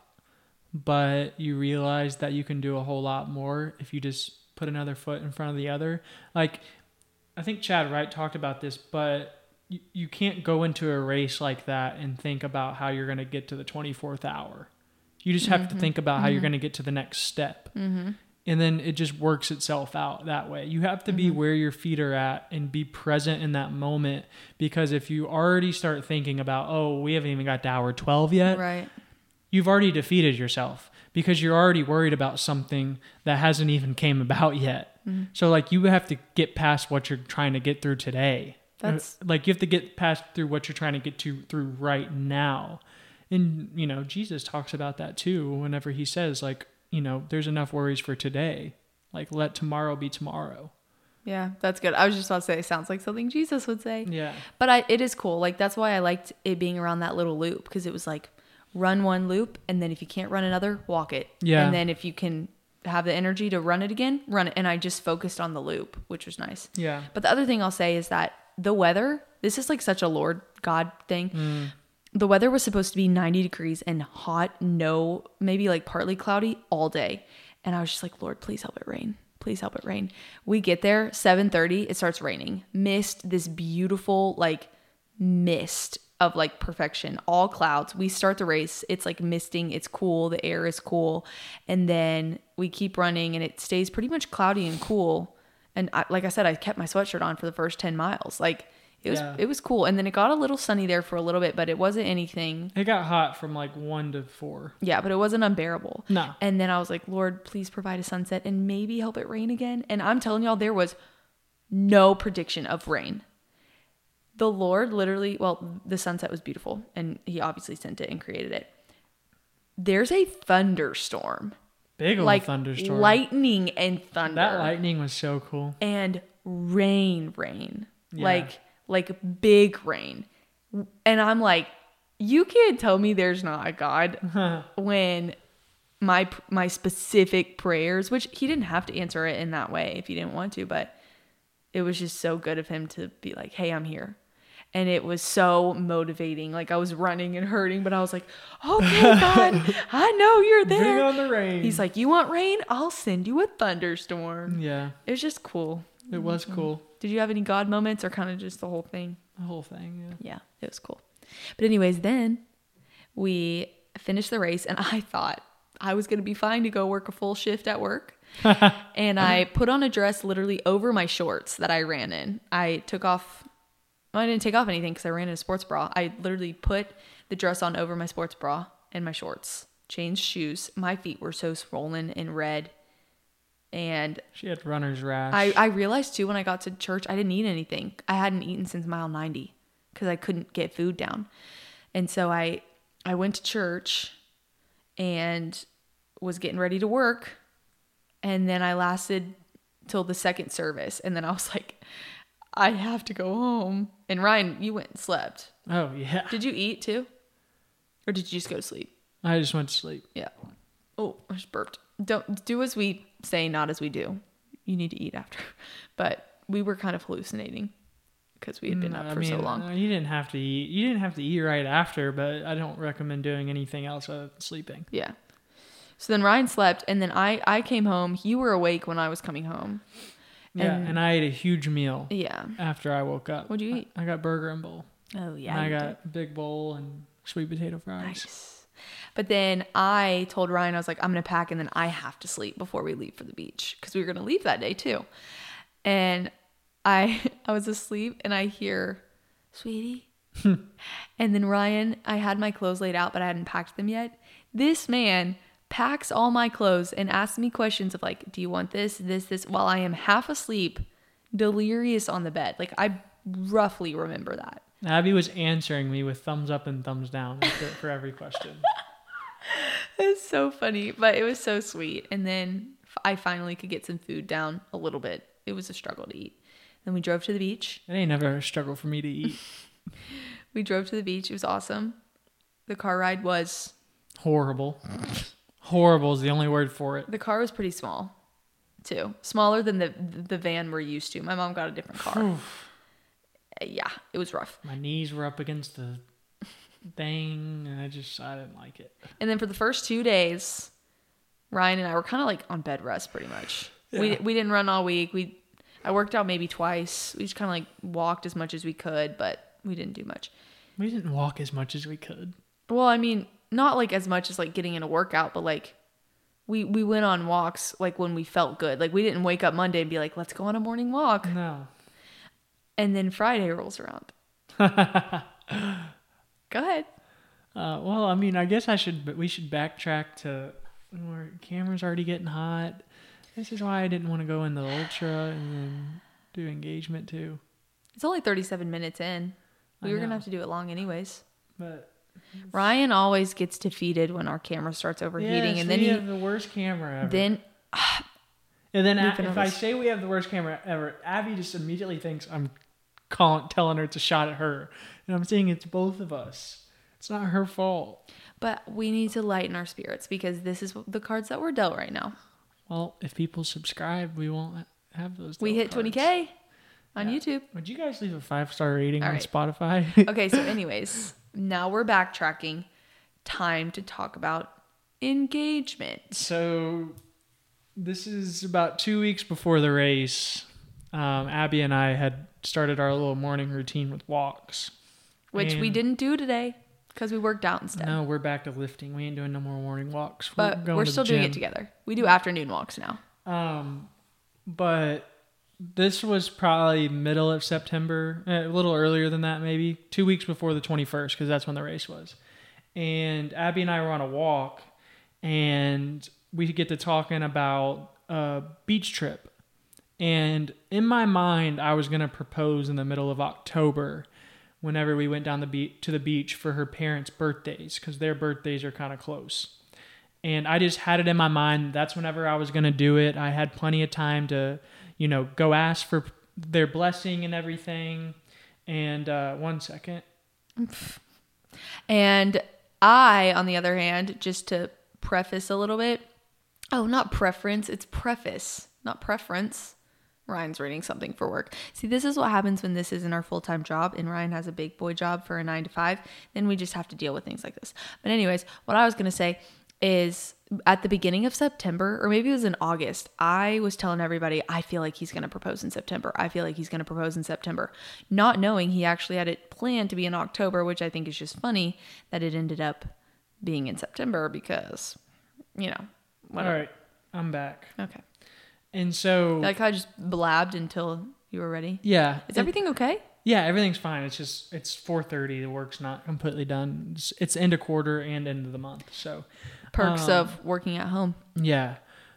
but you realize that you can do a whole lot more if you just put another foot in front of the other. Like, I think Chad Wright talked about this, but you can't go into a race like that and think about how you're going to get to the 24th hour. You just have to think about how you're going to get to the next step. And then it just works itself out that way. You have to be where your feet are at and be present in that moment, because if you already start thinking about, oh, we haven't even got to hour 12 yet, Right. you've already defeated yourself because you're already worried about something that hasn't even came about yet. So like you have to get past what you're trying to get through today. That's Like you have to get past through what you're trying to get through right now. And, you know, Jesus talks about that too whenever he says, like, you know, there's enough worries for today. Like, let tomorrow be tomorrow. yeah, that's good. I was just about to say it sounds like something Jesus would say. Yeah. But it is cool. Like, that's why I liked it being around that little loop, because it was like run one loop, and then if you can't run another, walk it. Yeah. And then if you can have the energy to run it again, run it. And I just focused on the loop, which was nice. Yeah. But the other thing I'll say is that the weather, this is like such a Lord God thing. The weather was supposed to be 90 degrees and hot, maybe like partly cloudy all day. And I was just like, Lord, please help it rain. Please help it rain. We get there, 7:30, it starts raining. Mist, this beautiful like mist of like perfection, all clouds. We start the race. It's like misting. It's cool. The air is cool. And then we keep running and it stays pretty much cloudy and cool. And like I said, I kept my sweatshirt on for the first 10 miles. Like it was cool. And then it got a little sunny there for a little bit, but it wasn't anything. It got hot from like 1 to 4. Yeah, but it wasn't unbearable. No. And then I was like, Lord, please provide a sunset and maybe help it rain again. And I'm telling y'all, there was no prediction of rain. The Lord literally, well, the sunset was beautiful and he obviously sent it and created it. There's a thunderstorm. Big old Like thunderstorm. lightning and thunder. That lightning was so cool. And rain. Yeah. Like big rain. And I'm like, you can't tell me there's not a God when my specific prayers, which he didn't have to answer it in that way if he didn't want to, but it was just so good of him to be like, hey, I'm here. And it was so motivating. Like I was running and hurting, but I was like, okay, God, I know you're there. Bring on the rain. He's like, you want rain? I'll send you a thunderstorm. Yeah. It was just cool. It was cool. Did you have any God moments or kind of just the whole thing? The whole thing, yeah. Yeah, it was cool. But anyways, then we finished the race and I thought I was going to be fine to go work a full shift at work. And I put on a dress literally over my shorts that I ran in. I didn't take off anything because I ran in a sports bra. I literally put the dress on over my sports bra and my shorts, changed shoes. My feet were so swollen and red. And she had runner's rash. I realized too when I got to church, I didn't eat anything. I hadn't eaten since mile 90 because I couldn't get food down. And so I went to church and was getting ready to work. And then I lasted till the second service. And then I was like, I have to go home. And Ryan, you went and slept. Oh, yeah. Did you eat too? Or did you just go to sleep? I just went to sleep. Yeah. Oh, I just burped. Don't do as we say, not as we do. You need to eat after. But we were kind of hallucinating because we had been up for so long. You didn't have to eat. You didn't have to eat right after, but I don't recommend doing anything else other than sleeping. Yeah. So then Ryan slept, and then I came home. You were awake when I was coming home. Yeah, and I ate a huge meal. Yeah. After I woke up. What'd you eat? I got burger and bowl. Oh, yeah. And I got a big bowl and sweet potato fries. Nice. But then I told Ryan, I was like, I'm going to pack and then I have to sleep before we leave for the beach because we were going to leave that day too. And I was asleep and I hear, sweetie. And then Ryan, I had my clothes laid out, but I hadn't packed them yet. This man packs all my clothes and asks me questions of like, do you want this, while I am half asleep, delirious on the bed. Like I roughly remember that. Abby was answering me with thumbs up and thumbs down for every question. It's so funny, but it was so sweet. And then I finally could get some food down a little bit. It was a struggle to eat. Then we drove to the beach. It ain't never a struggle for me to eat. We drove to the beach. It was awesome. The car ride was... Horrible. Horrible is the only word for it. The car was pretty small, too. Smaller than the van we're used to. My mom got a different car. Yeah, it was rough. My knees were up against the thing, and I didn't like it. And then for the first 2 days, Ryan and I were kind of like on bed rest pretty much. Yeah. We didn't run all week. I worked out maybe twice. We just kind of like walked as much as we could, but we didn't do much. We didn't walk as much as we could. Well, I mean, not like as much as like getting in a workout, but like we went on walks like when we felt good. Like we didn't wake up Monday and be like, let's go on a morning walk. No. And then Friday rolls around. Go ahead. Well, I mean, I guess we should backtrack to where camera's already getting hot. This is why I didn't want to go in the Ultra and then do engagement too. It's only 37 minutes in. We were going to have to do it long anyways. But Ryan always gets defeated when our camera starts overheating. Yes, and then we have the worst camera ever. Then... And then if I say we have the worst camera ever, Abby just immediately thinks I'm telling her it's a shot at her. And I'm saying it's both of us. It's not her fault. But we need to lighten our spirits because this is the cards that we're dealt right now. Well, if people subscribe, we won't have those. We hit cards. 20K on YouTube. Would you guys leave a 5-star rating All on right. Spotify? Okay, so anyways, now we're backtracking. Time to talk about engagement. So this is about 2 weeks before the race. Abby and I had started our little morning routine with walks. Which we didn't do today because we worked out instead. No, we're back to lifting. We ain't doing no more morning walks. But we're still doing it together. We do afternoon walks now. But this was probably middle of September, a little earlier than that maybe, 2 weeks before the 21st because that's when the race was. And Abby and I were on a walk and we get to talking about a beach trip. And in my mind, I was going to propose in the middle of October whenever we went down to the beach for her parents' birthdays because their birthdays are kind of close. And I just had it in my mind that's whenever I was going to do it. I had plenty of time to, go ask for their blessing and everything. And 1 second. And I, on the other hand, just to preface a little bit. Oh, not preference. It's preface, not preference. Ryan's reading something for work. See, this is what happens when this isn't our full-time job and Ryan has a big boy job for a 9 to 5. Then we just have to deal with things like this. But anyways, what I was going to say is at the beginning of September, or maybe it was in August, I was telling everybody, I feel like he's going to propose in September. I feel like he's going to propose in September. Not knowing he actually had it planned to be in October, which I think is just funny that it ended up being in September because, whatever. All right, I'm back. Okay. And so... Like how I just blabbed until you were ready? Yeah. Is everything okay? Yeah, everything's fine. It's 4:30. The work's not completely done. It's end of quarter and end of the month. So perks of working at home. Yeah.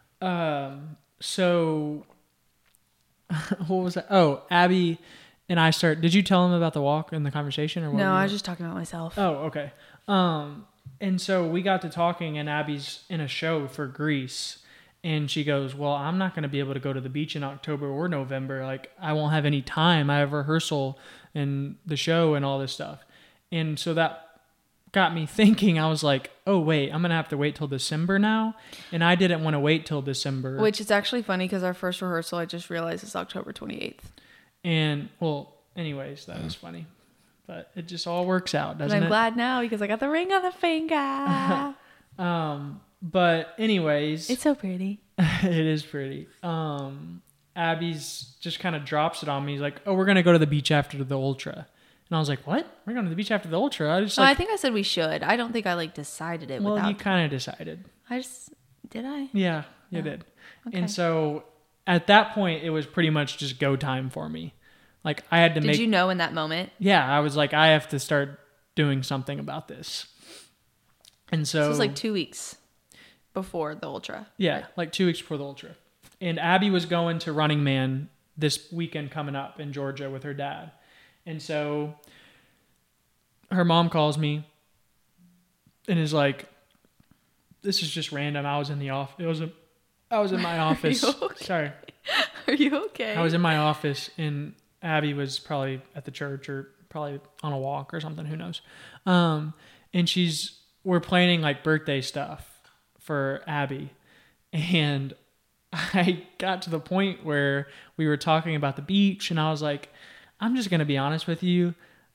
So what was that? Oh, Abby and I did you tell him about the walk in the conversation or what? No, I was just talking about myself. Oh, okay. And so we got to talking and Abby's in a show for Greece. And she goes, well, I'm not going to be able to go to the beach in October or November. Like, I won't have any time. I have rehearsal and the show and all this stuff. And so that got me thinking. I was like, oh, wait, I'm going to have to wait till December now. And I didn't want to wait till December. Which is actually funny because our first rehearsal, I just realized, is October 28th. And, well, anyways, that was funny. But it just all works out, doesn't it? But I'm glad now because I got the ring on the finger. But anyways, it's so pretty. It is pretty. Abby's just kind of drops it on me. He's like, oh, we're going to go to the beach after the Ultra. And I was like, what? We're going to the beach after the Ultra? I think I said we should. I don't think I decided it. Well, you kind of decided. Did I? Yeah, you did. Okay. And so at that point, it was pretty much just go time for me. Like I had to Did you know in that moment? Yeah, I was like, I have to start doing something about this. And so... This was like 2 weeks before the Ultra. Yeah, like 2 weeks before the Ultra. And Abby was going to Running Man this weekend coming up in Georgia with her dad. And so her mom calls me and is like, this is just random. I was in the office. I was in my office. Okay? Sorry. Are you okay? I was in my office and Abby was probably at the church or probably on a walk or something. Who knows? and we're planning like birthday stuff for Abby. And I got to the point where we were talking about the beach, and I was like, I'm just going to be honest with you.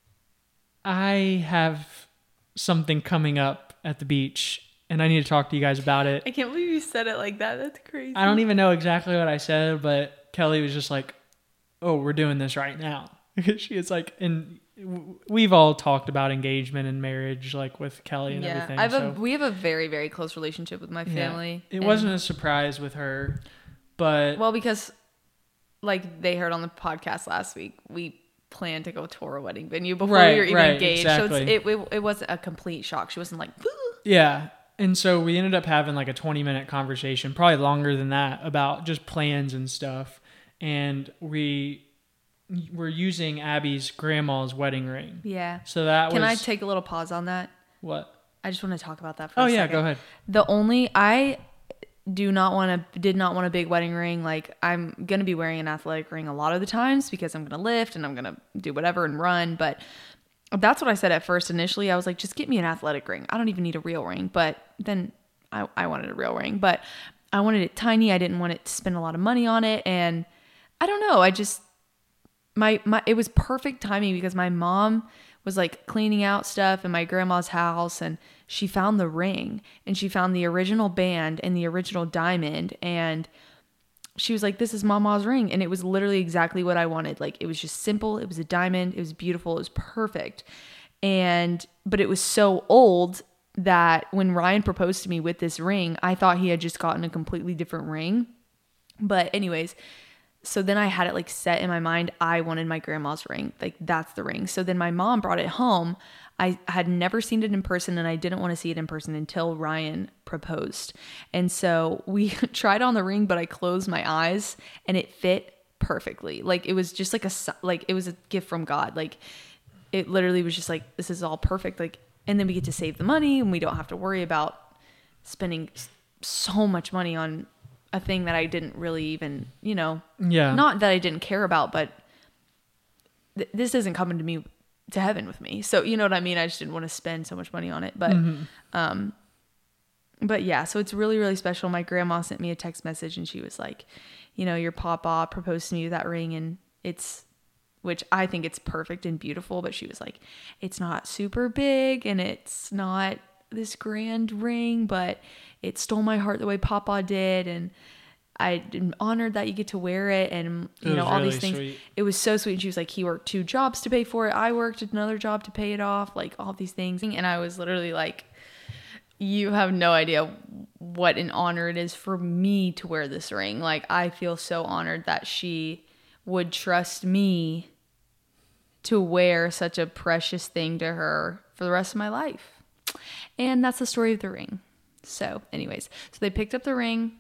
I have something coming up at the beach, and I need to talk to you guys about it. I can't believe you said it like that. That's crazy. I don't even know exactly what I said, but Kelly was just like, oh, we're doing this right now. She was like, and we've all talked about engagement and marriage, like with Kelly and everything. We have a very, very close relationship with my family. It wasn't a surprise with her, but because like they heard on the podcast last week, we planned to go tour a wedding venue before we were even engaged. Exactly. So it wasn't a complete shock. She wasn't like, woo. Yeah. And so we ended up having like a 20-minute conversation, probably longer than that, about just plans and stuff. And we were using Abby's grandma's wedding ring. Yeah. So that Can I take a little pause on that? What? I just want to talk about that for a second. Oh, yeah, go ahead. I did not want a big wedding ring. Like, I'm going to be wearing an athletic ring a lot of the times because I'm going to lift and I'm going to do whatever and run. But that's what I said at first. Initially, I was like, just get me an athletic ring. I don't even need a real ring. But then I wanted a real ring. But I wanted it tiny. I didn't want it to spend a lot of money on it. And I don't know. I just... it was perfect timing because my mom was like cleaning out stuff in my grandma's house, and she found the ring, and she found the original band and the original diamond, and she was like, this is Mama's ring. And it was literally exactly what I wanted. Like, it was just simple. It was a diamond. It was beautiful. It was perfect. But it was so old that when Ryan proposed to me with this ring, I thought he had just gotten a completely different ring. But anyways, so then I had it like set in my mind. I wanted my grandma's ring. Like, that's the ring. So then my mom brought it home. I had never seen it in person, and I didn't want to see it in person until Ryan proposed. And so we tried on the ring, but I closed my eyes and it fit perfectly. Like, it was just like it was a gift from God. Like, it literally was just like, this is all perfect. Like, and then we get to save the money, and we don't have to worry about spending so much money on a thing that I didn't really even, not that I didn't care about, but this isn't coming to heaven with me. So, you know what I mean? I just didn't want to spend so much money on it. But, but yeah, so it's really, really special. My grandma sent me a text message, and she was like, your papa proposed to me with that ring, and which I think it's perfect and beautiful, but she was like, it's not super big and it's not this grand ring, but it stole my heart the way Papa did, and I'm honored that you get to wear it, and all really these things. Sweet. It was so sweet. And she was like, he worked 2 jobs to pay for it. I worked another job to pay it off, like all these things. And I was literally like, you have no idea what an honor it is for me to wear this ring. Like, I feel so honored that she would trust me to wear such a precious thing to her for the rest of my life. And that's the story of the ring. So anyways, so they picked up the ring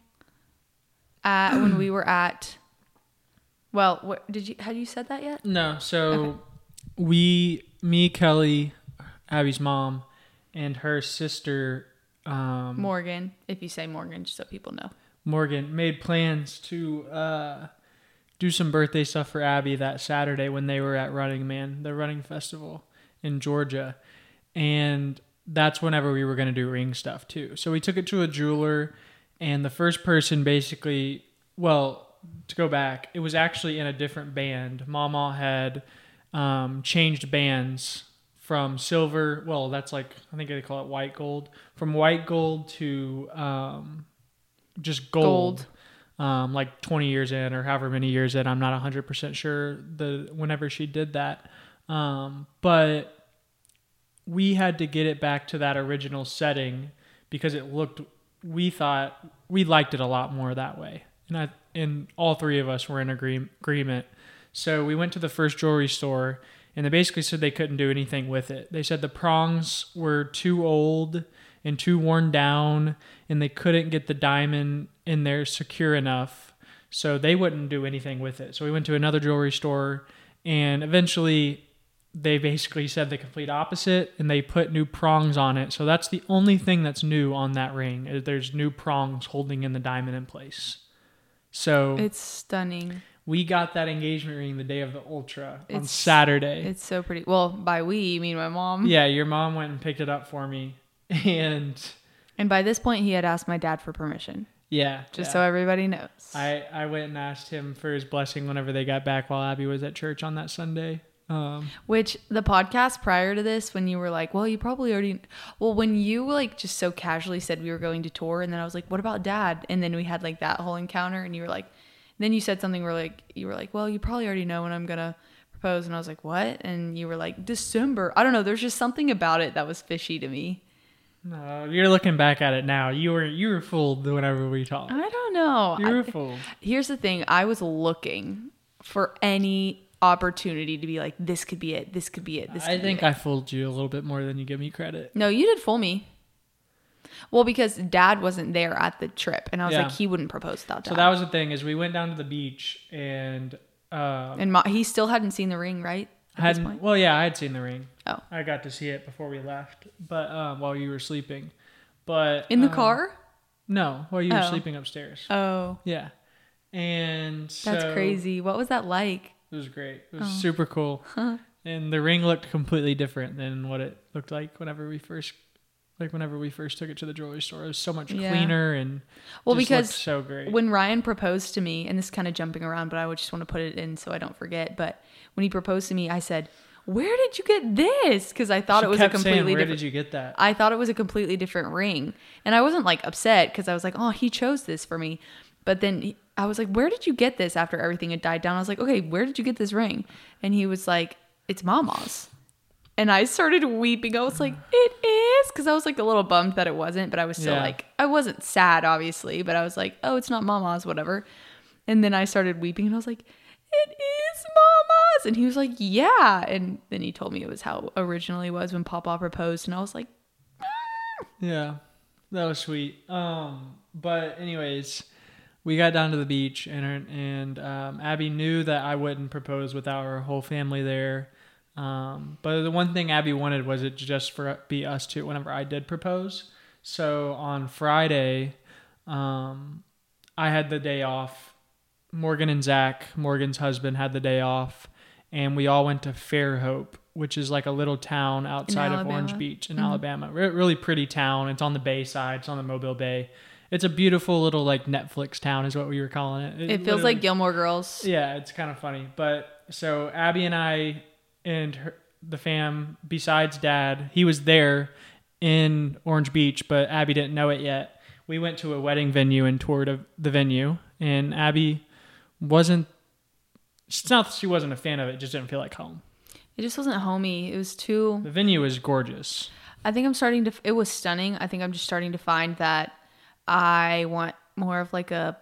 when we were at, well, what, had you said that yet? No. So okay. Me, Kelly, Abby's mom, and her sister, Morgan, if you say Morgan, just so people know. Morgan made plans to do some birthday stuff for Abby that Saturday when they were at Running Man, the running festival in Georgia. And that's whenever we were going to do ring stuff too. So we took it to a jeweler, and the first person basically, well, to go back, it was actually in a different band. Mama had changed bands from silver, well, that's like, I think they call it white gold, from white gold to just gold. Like 20 years in or however many years in. I'm not 100% sure whenever she did that. But we had to get it back to that original setting because we liked it a lot more that way. And all 3 of us were in agreement. So we went to the first jewelry store, and they basically said they couldn't do anything with it. They said the prongs were too old and too worn down, and they couldn't get the diamond in there secure enough, so they wouldn't do anything with it. So we went to another jewelry store, and eventually they basically said the complete opposite, and they put new prongs on it. So that's the only thing that's new on that ring. There's new prongs holding in the diamond in place. So It's stunning. we got that engagement ring the day of the Ultra on It's- Saturday. It's so pretty. Well, by we, you mean my mom. Yeah, your mom went and picked it up for me. And by this point, he had asked my dad for permission, yeah. just so everybody knows. I went and asked him for his blessing whenever they got back while Abby was at church on that Sunday. Which the podcast prior to this, when you were like, well, you probably already, well, when you like just so casually said we were going to tour, and then I was like, what about dad? And then we had like that whole encounter, and you were like, then you said something where like, you were like, well, you probably already know when I'm going to propose. And I was like, what? And you were like, December. I don't know. There's just something about it that was fishy to me. No, you're looking back at it now. You were fooled whenever we talked. I don't know. You were fooled. Here's the thing. I was looking for any opportunity to be like, this could be it. This could be it. This could I be think it. I fooled you a little bit more than you give me credit. No, you did fool me. Well, because dad wasn't there at the trip, and I was Yeah. like, he wouldn't propose without dad. So that was the thing is we went down to the beach and he still hadn't seen the ring, right? At this point? well, yeah, I had seen the ring. Oh. I got to see it before we left, but while you were sleeping. But In the car? No, while you were Oh. sleeping upstairs. Oh, Yeah. And so that's crazy. What was that like? It was great. It was super cool. And the ring looked completely different than what it looked like whenever we first took it to the jewelry store. It was so much Yeah. cleaner and Well, just because looked so great. when Ryan proposed to me, and this is kind of jumping around, but I would just want to put it in so I don't forget. But when he proposed to me, I said, "Where did you get this?" Because I thought She it was a kept saying, completely "Where different. did you get that?" I thought it was a completely different ring, and I wasn't like upset because I was like, "Oh, he chose this for me." But then I was like, "Where did you get this?" After everything had died down, I was like, "Okay, where did you get this ring?" And he was like, "It's Mama's." And I started weeping. I was like, "It is," because I was like a little bummed that it wasn't, but I was still Yeah. like, I wasn't sad, obviously, but I was like, "Oh, it's not Mama's, whatever." And then I started weeping, and I was like, "It is Mama's," and he was like, "Yeah." And then he told me it was how originally it was when Papa proposed, and I was like, Yeah, that was sweet. But anyways, we got down to the beach, and Abby knew that I wouldn't propose without our whole family there. But the one thing Abby wanted was it just for be us two whenever I did propose. So on Friday, I had the day off. Morgan and Zach, Morgan's husband, had the day off, and we all went to Fairhope, which is like a little town outside of Orange Alabama? Beach in Alabama. Really pretty town. It's on the bay side. It's on the Mobile Bay. It's a beautiful little like Netflix town is what we were calling it. it feels like Gilmore Girls. Yeah, it's kind of funny. But so Abby and I and the fam, besides Dad, he was there in Orange Beach, but Abby didn't know it yet. We went to a wedding venue and toured the venue, and Abby wasn't. It's not that she wasn't a fan of it; just didn't feel like home. It just wasn't homey. It was too. The venue was gorgeous. I think I'm starting to. It was stunning. I think I'm just starting to find that I want more of like a,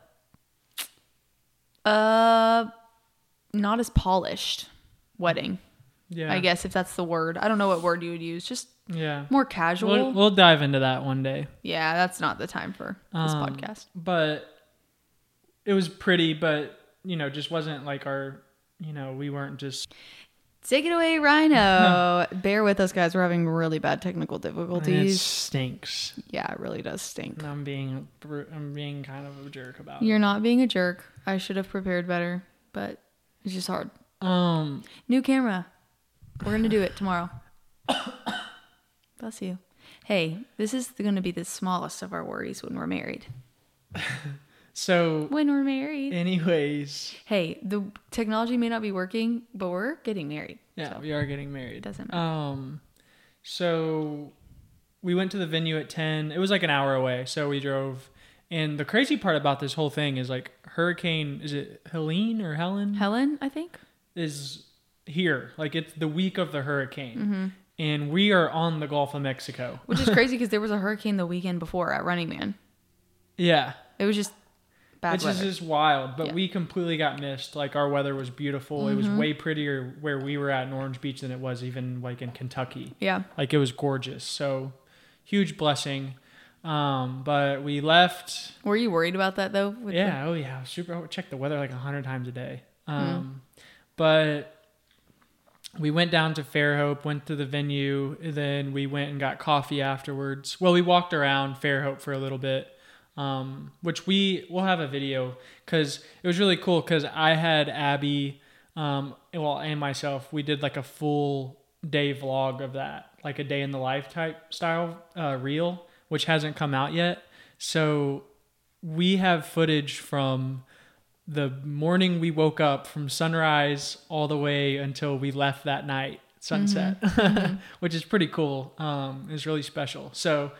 not as polished wedding. Yeah, I guess if that's the word. I don't know what word you would use. Just Yeah, more casual. we'll dive into that one day. Yeah, that's not the time for this podcast. But it was pretty, but just wasn't like our. We weren't just. Take it away, Rhino. Bear with us, guys. We're having really bad technical It difficulties. stinks. Yeah, it really does stink. And I'm being kind of a jerk about You're not being a jerk. I should have prepared better, but it's just hard. it. New camera. We're going to do it tomorrow. Bless you. Hey, this is going to be the smallest of our worries when we're married. So, When we're married. anyways, Hey, the technology may not be working, but we're getting married. yeah, So we are getting married. doesn't matter. So we went to the venue at 10. It was like an hour away, so we drove. And the crazy part about this whole thing is like Hurricane, is it Helene or Helen? Helen, I think. Is here. Like it's the week of the hurricane. Mm-hmm. And we are on the Gulf of Mexico. Which is crazy because there was a hurricane the weekend before at Running Man. Yeah. It was just bad It's weather. just wild, but Yeah. we completely got missed. Like our weather was beautiful. It was Mm-hmm. way prettier where we were at in Orange Beach than it was even like in Kentucky. Yeah. Like it was gorgeous. So huge blessing. But we left. Were you worried about that though? Yeah. Oh yeah. Super. I would check the weather like 100 times a day. Mm. But we went down to Fairhope, went to the venue, and then we went and got coffee afterwards. Well, we walked around Fairhope for a little bit. which we'll have a video because it was really cool because I had Abby, and myself, we did like a full day vlog of that, like a day in the life type style reel, which hasn't come out yet. So we have footage from the morning we woke up, from sunrise all the way until we left that night, sunset, which is pretty cool. It's really special. So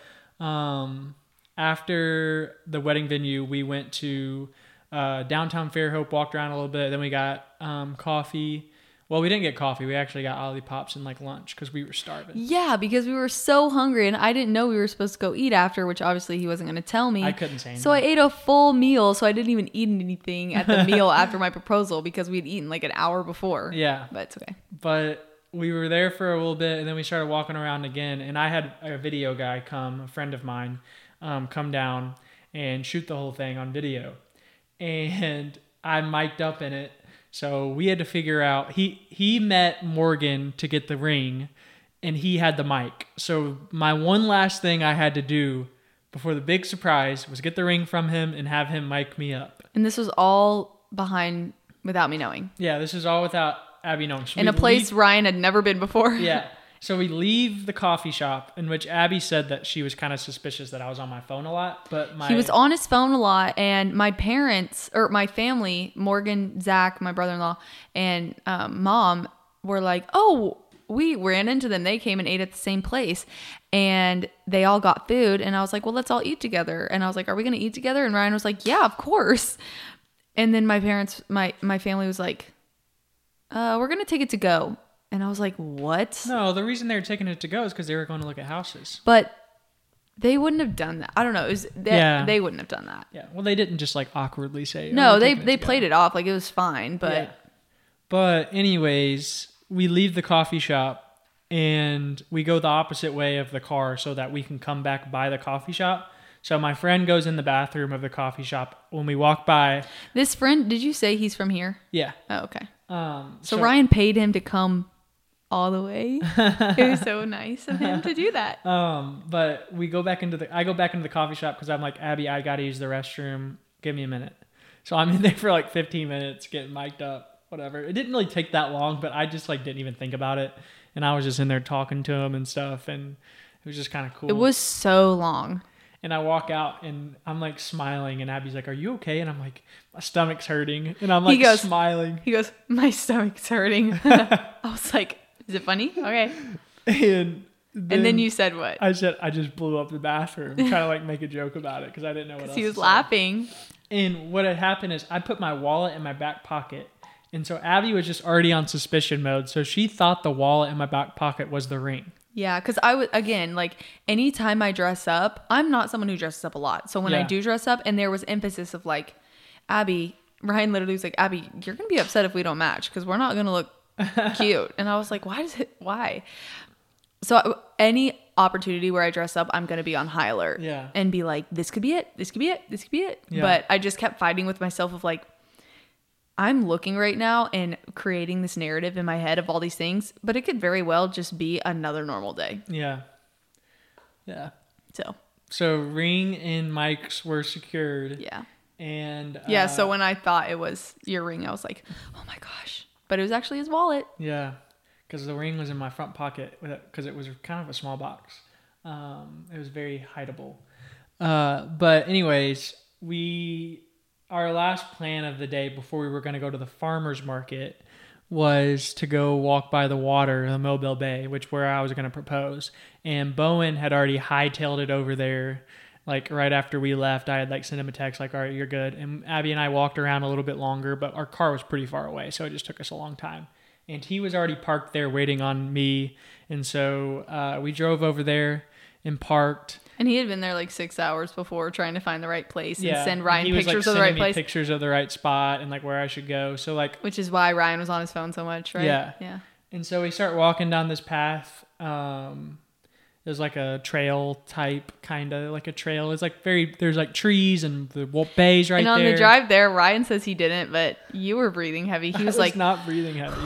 after the wedding venue, we went to downtown Fairhope, walked around a little bit. Then we got coffee. Well, we didn't get coffee. We actually got Olipop's and like lunch because we were starving. Yeah, because we were so hungry, and I didn't know we were supposed to go eat after, which obviously he wasn't going to tell me. I couldn't say anything. So I ate a full meal, so I didn't even eat anything at the meal after my proposal because we'd eaten like an hour before. Yeah. But it's okay. But we were there for a little bit, and then we started walking around again, and I had a video guy a friend of mine, come down and shoot the whole thing on video. And I mic'd up in it. So we had to figure out, he met Morgan to get the ring, and he had the mic. So my one last thing I had to do before the big surprise was get the ring from him and have him mic me up. And this was all behind without me knowing. Yeah, this is all without Abby knowing. So in a place Ryan had never been before. Yeah. So we leave the coffee shop, in which Abby said that she was kind of suspicious that I was on my phone a lot, but he was on his phone a lot, and my parents, or my family, Morgan, Zach, my brother-in-law, and mom were like, oh, we ran into them. They came and ate at the same place, and they all got food, and I was like, well, let's all eat together. And I was like, are we going to eat together? And Ryan was like, yeah, of course. And then my parents, my family was like, we're going to take it to go. And I was like, what? No, the reason they were taking it to go is because they were going to look at houses. But they wouldn't have done that. I don't know. They wouldn't have done that. Yeah. Well, they didn't just like awkwardly say. No, they played it off like it was fine. But yeah. But anyways, we leave the coffee shop and we go the opposite way of the car so that we can come back by the coffee shop. So my friend goes in the bathroom of the coffee shop. When we walk by, this friend, did you say he's from here? Yeah. Oh, okay. So Ryan paid him to come all the way. It was so nice of him to do that. But I go back into the coffee shop because I'm like, Abby, I gotta use the restroom. Give me a minute. So I'm in there for like 15 minutes getting mic'd up, whatever. It didn't really take that long, but I just like didn't even think about it. And I was just in there talking to him and stuff, and it was just kind of cool. It was so long. And I walk out and I'm like smiling, and Abby's like, are you okay? And I'm like, my stomach's hurting. And I'm like smiling. He goes, my stomach's hurting. I was like, is it funny? Okay. And then you said what? I said, I just blew up the bathroom, trying to like make a joke about it because I didn't know what else. He was laughing. And what had happened is I put my wallet in my back pocket. And so Abby was just already on suspicion mode. So she thought the wallet in my back pocket was the ring. Yeah, because I would, again, like anytime I dress up, I'm not someone who dresses up a lot. So when I do dress up, and there was emphasis of like, Abby, Ryan literally was like, Abby, you're going to be upset if we don't match because we're not going to look cute. And I was like, why? So any opportunity where I dress up, I'm going to be on high alert and be like, this could be it. This could be it. This could be it. Yeah. But I just kept fighting with myself of like, I'm looking right now and creating this narrative in my head of all these things, but it could very well just be another normal day. Yeah. Yeah. So ring and mics were secured. Yeah. And so when I thought it was your ring, I was like, oh my gosh. But it was actually his wallet. Yeah. Because the ring was in my front pocket because it was kind of a small box. It was very hideable. But anyways, our last plan of the day before we were going to go to the farmer's market was to go walk by the water, the Mobile Bay, where I was going to propose. And Bowen had already hightailed it over there. Like right after we left, I had like sent him a text like, all right, you're good. And Abby and I walked around a little bit longer, but our car was pretty far away. So it just took us a long time. And he was already parked there waiting on me. And so we drove over there and parked. And he had been there like 6 hours before trying to find the right place and send Ryan pictures of the right place. Pictures of the right spot and like where I should go. So like, which is why Ryan was on his phone so much, right? Yeah. And so we start walking down this path. There's like a trail type, kind of like a trail. It's like there's like trees and the bays right there. And on the drive there, Ryan says he didn't, but you were breathing heavy. He was like, not breathing heavy.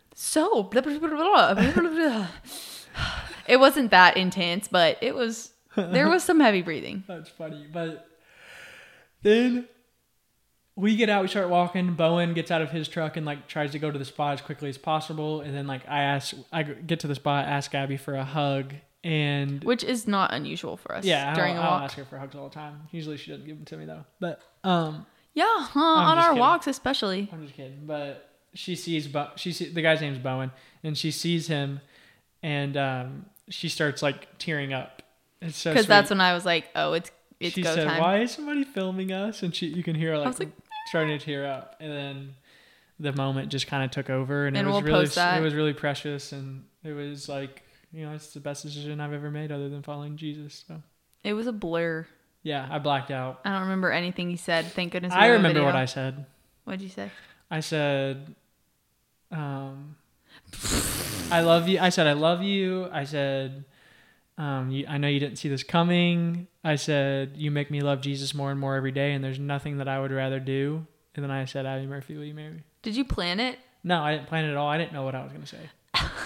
So, blah, blah, blah, blah, blah. It wasn't that intense, but it was There was some heavy breathing. That's funny. But then we get out, we start walking. Bowen gets out of his truck and like tries to go to the spot as quickly as possible. And then like I get to the spot, ask Abby for a hug, and Which is not unusual for us during a I'll walk. ask her for hugs all the time. Usually she doesn't give them to me though. But Yeah, on just our kidding. walks especially. I'm just kidding. But she sees the guy's name's Bowen, and she sees him, and she starts like tearing up. It's so Because sweet. that's when I was like, oh, it's She go said, time. "Why is somebody filming us?" And you can hear her was like, starting to tear up, and then the moment just kind of took over, and it And was we'll really, post that. it was really precious, and it was like, it's the best decision I've ever made, other than following Jesus. So It was a blur. yeah, I blacked out. I don't remember anything he said. Thank goodness. we I have a remember video. what I said. What'd you say? I said, I love you. I said, I love you. I said, I know you didn't see this coming. I said, you make me love Jesus more and more every day, and there's nothing that I would rather do. And then I said, Abby Murphy, will you marry me? Did you plan it? No, I didn't plan it at all. I didn't know what I was going to say.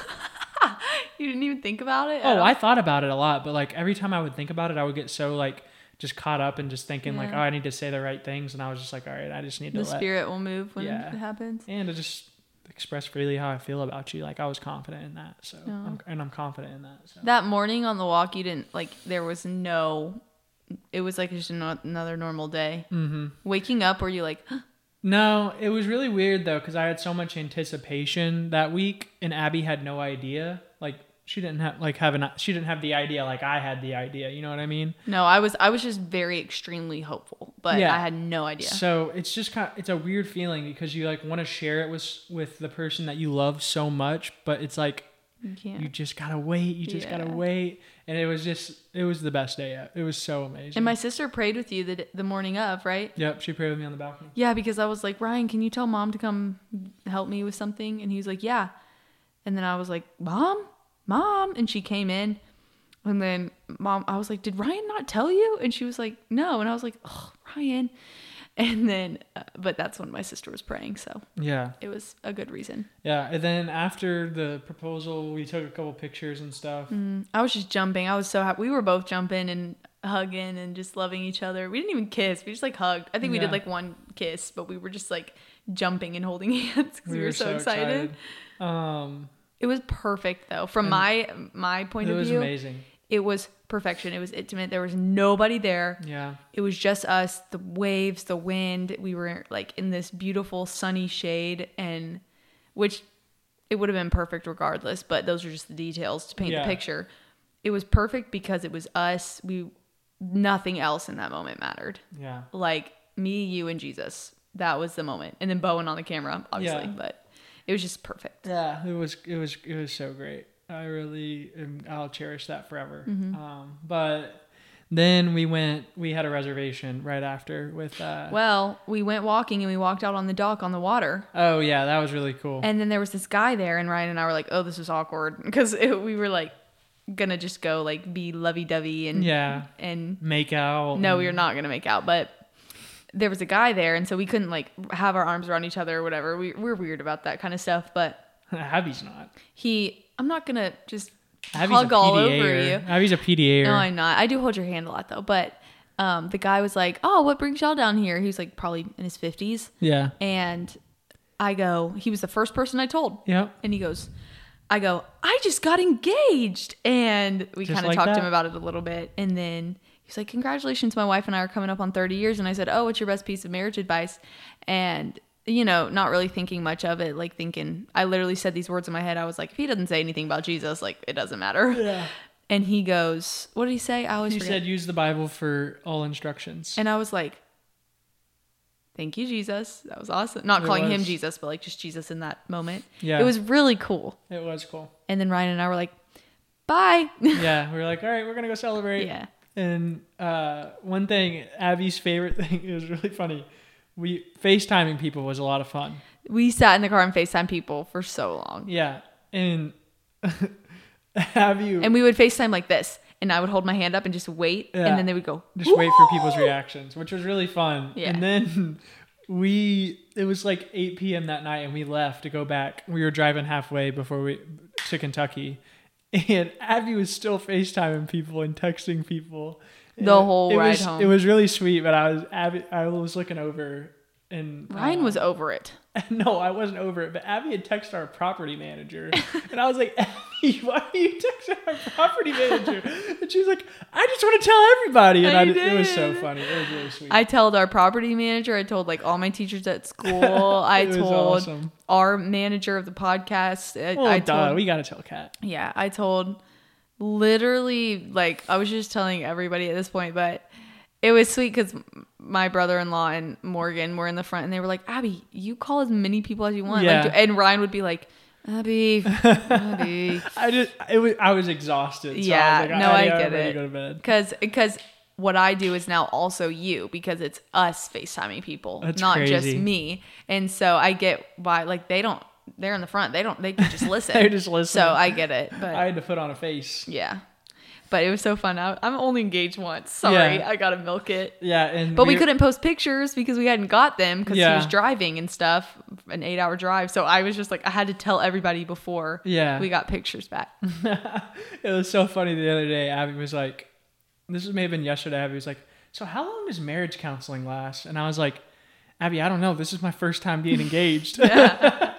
You didn't even think about it? Oh, I thought about it a lot, but like every time I would think about it, I would get so like just caught up and just thinking like, Yeah. oh, I need to say the right things. And I was just like, all right, I just need to The spirit will move when it happens. and to just express freely how I feel about you. Like I was confident in that. So, Yeah. I'm confident in that. So. That morning on the walk, you didn't like. There was no. It was like just another normal day. Mm-hmm. Waking up, were you like? No, it was really weird though, because I had so much anticipation that week, and Abby had no idea. Like she didn't have she didn't have the idea like I had the idea. You know what I mean? No, I was just very extremely hopeful, but Yeah. I had no idea. So it's just it's a weird feeling because you like want to share it with the person that you love so much, but it's like You can't. you just gotta wait. You just gotta Yeah. wait, and it was the best day yet. It was so amazing. And my sister prayed with you the morning of, right? Yep, she prayed with me on the balcony. Yeah, because I was like, Ryan, can you tell Mom to come help me with something? And he was like, yeah. And then I was like, Mom, and she came in, and then I was like, did Ryan not tell you? And she was like, no. And I was like, oh, Ryan. And then, but that's when my sister was praying, so Yeah. it was a good reason. Yeah, and then after the proposal, we took a couple pictures and stuff. I was just jumping. I was so happy. We were both jumping and hugging and just loving each other. We didn't even kiss. We just like hugged. I think we did Yeah. like one kiss, but we were just like jumping and holding hands because we were so excited. It was perfect though. From my point It of was view, amazing. it was perfection. It was intimate. There was nobody there. Yeah. It was just us, the waves, the wind. We were like in this beautiful sunny shade, and which it would have been perfect regardless, but those are just the details to paint the picture. It was perfect because it was us. Nothing else in that moment mattered. Yeah. Like me, you, and Jesus. That was the moment. And then Bowen on the camera, obviously, Yeah. but it was just perfect. Yeah, it was so great. I'll cherish that forever. But then we had a reservation right after with Well, we went walking and we walked out on the dock on the water. oh yeah, that was really cool. And then there was this guy there, and Ryan and I were like, oh, this is awkward. Because we were like, gonna just go like be lovey-dovey and make out. no, we were not gonna make out, but there was a guy there, and so we couldn't like have our arms around each other or whatever. We're weird about that kind of stuff, but Abby's not. I'm not gonna just Abby's hug a all over PDA-er. you. Abby's a PDA. No, I'm not. I do hold your hand a lot though, but the guy was like, oh, what brings y'all down here? He was like probably in his 50s. Yeah. And he was the first person I told. Yep. And he goes, I just got engaged. And we Just kind of like talked to that? him about it a little bit. And then he's like, congratulations, my wife and I are coming up on 30 years. And I said, oh, what's your best piece of marriage advice? And, not really thinking much of it, like thinking, I literally said these words in my head. I was like, if he doesn't say anything about Jesus, like it doesn't matter. Yeah. And he goes, what did he say? I always He forget. said use the Bible for all instructions. And I was like, thank you, Jesus. That was awesome. Not It calling him was. Jesus, but like just Jesus in that moment. Yeah. It was really cool. It was cool. And then Ryan and I were like, bye. Yeah, we were like, all right, we're gonna go celebrate. Yeah. And one thing, Abby's favorite thing, it was really funny. FaceTiming people was a lot of fun. We sat in the car and FaceTime people for so long. Yeah, and Abby And we would FaceTime like this. And I would hold my hand up and just wait. Yeah. And then they would go, just wait for people's "Woo!" reactions, which was really fun. Yeah. And then it was like 8 p.m. that night, and we left to go back. We were driving halfway to Kentucky, And Abby was still FaceTiming people and texting people. The whole ride home. It was really sweet, but I was looking over and Ryan was over it. No, I wasn't over it, but Abby had texted our property manager. And I was like, Abby, why are you texting our property manager? And she was like, I just want to tell everybody. And it was so funny. It was really sweet. I told our property manager. I told like all my teachers at school. I told awesome. Our manager of the podcast. We got to tell Kat. Yeah, I told literally, like, I was just telling everybody at this point, but it was sweet because my brother-in-law and Morgan were in the front and they were like, Abby, you call as many people as you want. Yeah. Like, and Ryan would be like, Abby. I was exhausted. So Yeah, I was like, I get I'm ready it. to go to bed. Because what I do is now also you, because it's us FaceTiming people, That's not crazy. just me. And so I get why, like, they're in the front. They can just listen. They just listen. So I get it. But I had to put on a face. yeah. But it was so fun. I'm only engaged once. Sorry, Yeah. I gotta milk it. Yeah, But we couldn't post pictures because we hadn't got them because he Yeah. was driving and stuff, an 8-hour drive. So I was just like, I had to tell everybody before we got pictures back. It was so funny the other day. Abby was like, may have been yesterday. Abby was like, so how long does marriage counseling last? And I was like, Abby, I don't know. This is my first time being engaged. It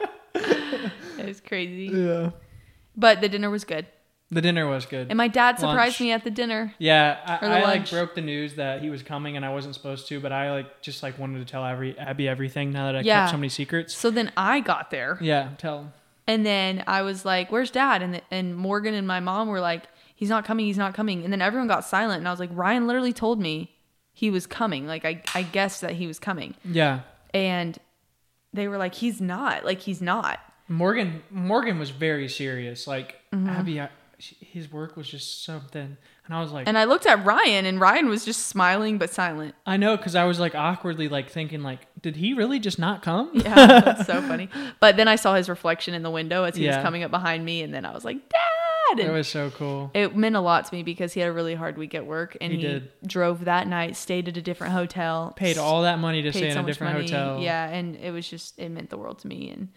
was crazy. Yeah. But the dinner was good. The dinner was good. And my dad surprised Lunch. me at the dinner. Yeah, Or the I lunch. broke the news that he was coming and I wasn't supposed to, but I just wanted to tell Abby everything now that I Yeah. kept so many secrets. So then I got there. Yeah, tell him. And then I was like, where's dad? And Morgan and my mom were like, he's not coming. And then everyone got silent. And I was like, Ryan literally told me he was coming. Like, I guessed that he was coming. Yeah. And they were like, he's not. Like, he's not. Morgan was very serious. Like, Abby, his work was just something. And I was like... And I looked at Ryan, and Ryan was just smiling but silent. I know, because I was like awkwardly like thinking like, did he really just not come? Yeah, that's so funny. But then I saw his reflection in the window as he was coming up behind me, and then I was like, Dad! And it was so cool. it meant a lot to me because he had a really hard week at work, and he did. drove that night, stayed at a different hotel. Paid all that money to paid stay in so a much different money. hotel. Yeah, and it was just, it meant the world to me. And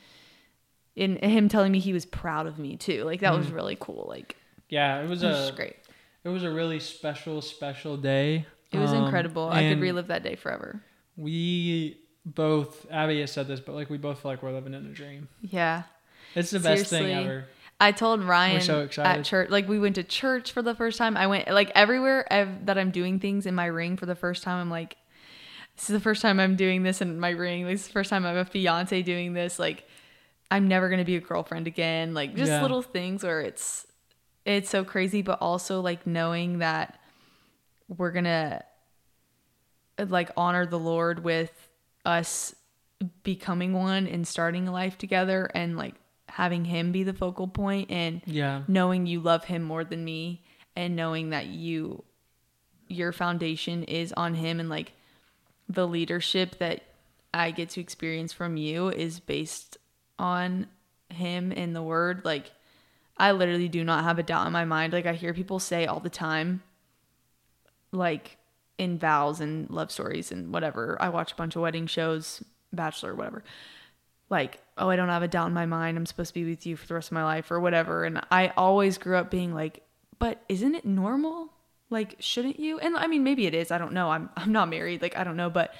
in him telling me he was proud of me too. Like, that was really cool. Like, Yeah, it was great. It was a really special day. It was incredible. I could and relive that day forever. We both, Abby has said this, but like we both feel like we're living in a dream. Yeah. It's the best thing Seriously. ever. I told Ryan We're so excited. at church, like, we went to church for the first time. I went, like, everywhere that I'm doing things in my ring for the first time. I'm like, this is the first time I'm doing this in my ring. This is the first time I have a fiance doing this. Like, I'm never going to be a girlfriend again. Like, just little things where it's so crazy, but also like knowing that we're going to like honor the Lord with us becoming one and starting a life together, and like having him be the focal point, and knowing you love him more than me, and knowing that your foundation is on him, and like the leadership that I get to experience from you is based on him and the word. Like, I literally do not have a doubt in my mind. Like, I hear people say all the time, like in vows and love stories and whatever. I watch a bunch of wedding shows, Bachelor, whatever. Like, oh, I don't have a doubt in my mind. I'm supposed to be with you for the rest of my life or whatever. And I always grew up being like, but isn't it normal? Like, shouldn't you? And I mean, maybe it is. I don't know. I'm not married. Like, I don't know. But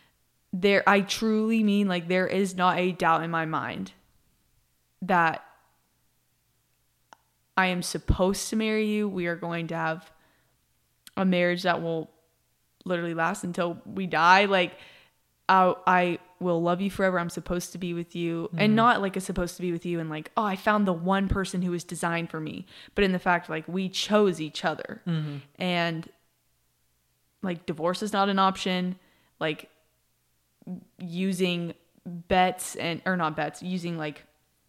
I truly mean, like, there is not a doubt in my mind that I am supposed to marry you. We are going to have a marriage that will literally last until we die. Like, I will love you forever. I'm supposed to be with you. And not like it's supposed to be with you and like, oh, I found the one person who was designed for me. But in the fact, like, we chose each other. And like, divorce is not an option. Like, using using like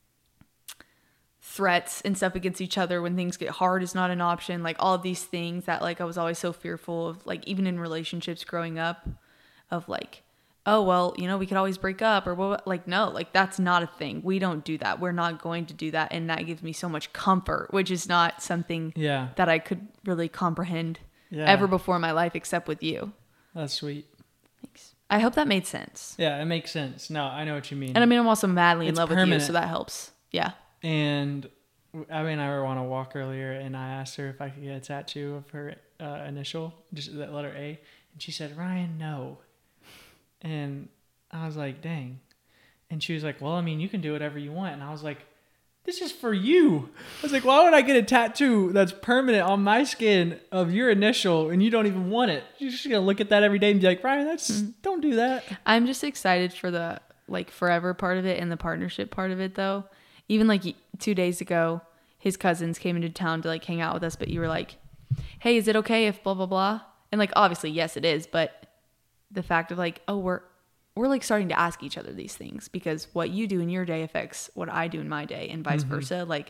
threats and stuff against each other when things get hard is not an option. Like, all of these things that like I was always so fearful of, like, even in relationships growing up, of like, oh, well, you know, we could always break up, or what? Like, no, like, that's not a thing. We don't do that. We're not going to do that. And that gives me so much comfort, which is not something that I could really comprehend ever before in my life, except with you. That's sweet. Thanks. I hope that made sense. Yeah, it makes sense. No, I know what you mean. And I mean, I'm also madly in love with you, permanent. so that helps. Yeah. And Abby and I were on a walk earlier, and I asked her if I could get a tattoo of her initial, just that letter A, and she said, "Ryan, no." And I was like, "Dang." And she was like, "Well, I mean, you can do whatever you want." And I was like, "This is for you." I was like, "Why would I get a tattoo that's permanent on my skin of your initial and you don't even want it? You're just gonna look at that every day and be like, Ryan, don't do that." I'm just excited for the like forever part of it and the partnership part of it though. Even like 2 days ago, his cousins came into town to like hang out with us, but you were like, "Hey, is it okay if blah, blah, blah?" And like, obviously, yes, it is. But the fact of like, oh, we're like starting to ask each other these things because what you do in your day affects what I do in my day and vice versa. Like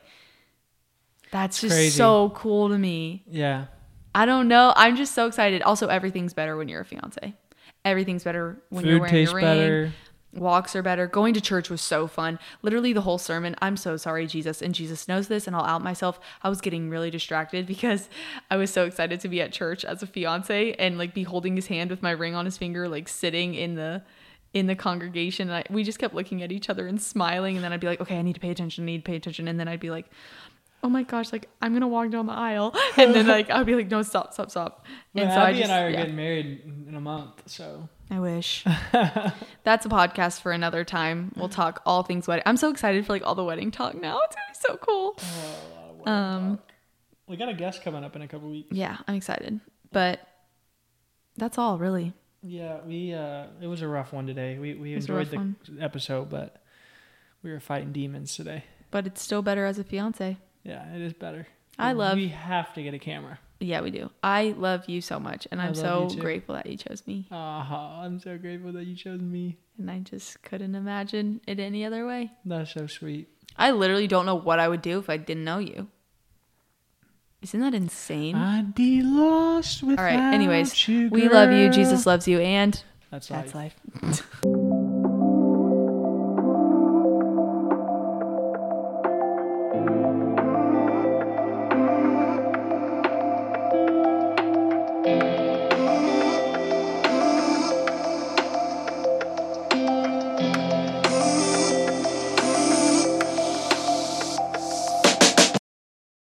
that's just crazy. So cool to me. Yeah. I don't know. I'm just so excited. Also, everything's better when you're a fiance. Everything's better when you're wearing your ring. Better. Walks are better. Going to church was so fun. Literally the whole sermon. I'm so sorry, Jesus. And Jesus knows this, and I'll out myself. I was getting really distracted because I was so excited to be at church as a fiance and like be holding his hand with my ring on his finger, like sitting in the congregation. And we just kept looking at each other and smiling. And then I'd be like, okay, I need to pay attention. And then I'd be like, oh my gosh, like I'm going to walk down the aisle. And then like, I'd be like, no, stop. And well, so Abby and I are getting married in a month. So I wish. That's a podcast for another time. We'll talk all things wedding. I'm so excited for like all the wedding talk now. It's going to be so cool. A lot of wedding talk. We got a guest coming up in a couple weeks. Yeah, I'm excited. But that's all really. Yeah, it was a rough one today. We enjoyed the episode, but we were fighting demons today. But it's still better as a fiance. Yeah, it is better. We have to get a camera. Yeah, we do. I love you so much, and I'm so grateful that you chose me. I'm so grateful that you chose me. And I just couldn't imagine it any other way. That's so sweet. I literally don't know what I would do if I didn't know you. Isn't that insane? I'd be lost without you. All right, anyways, you, we love you. Jesus loves you, and that's life.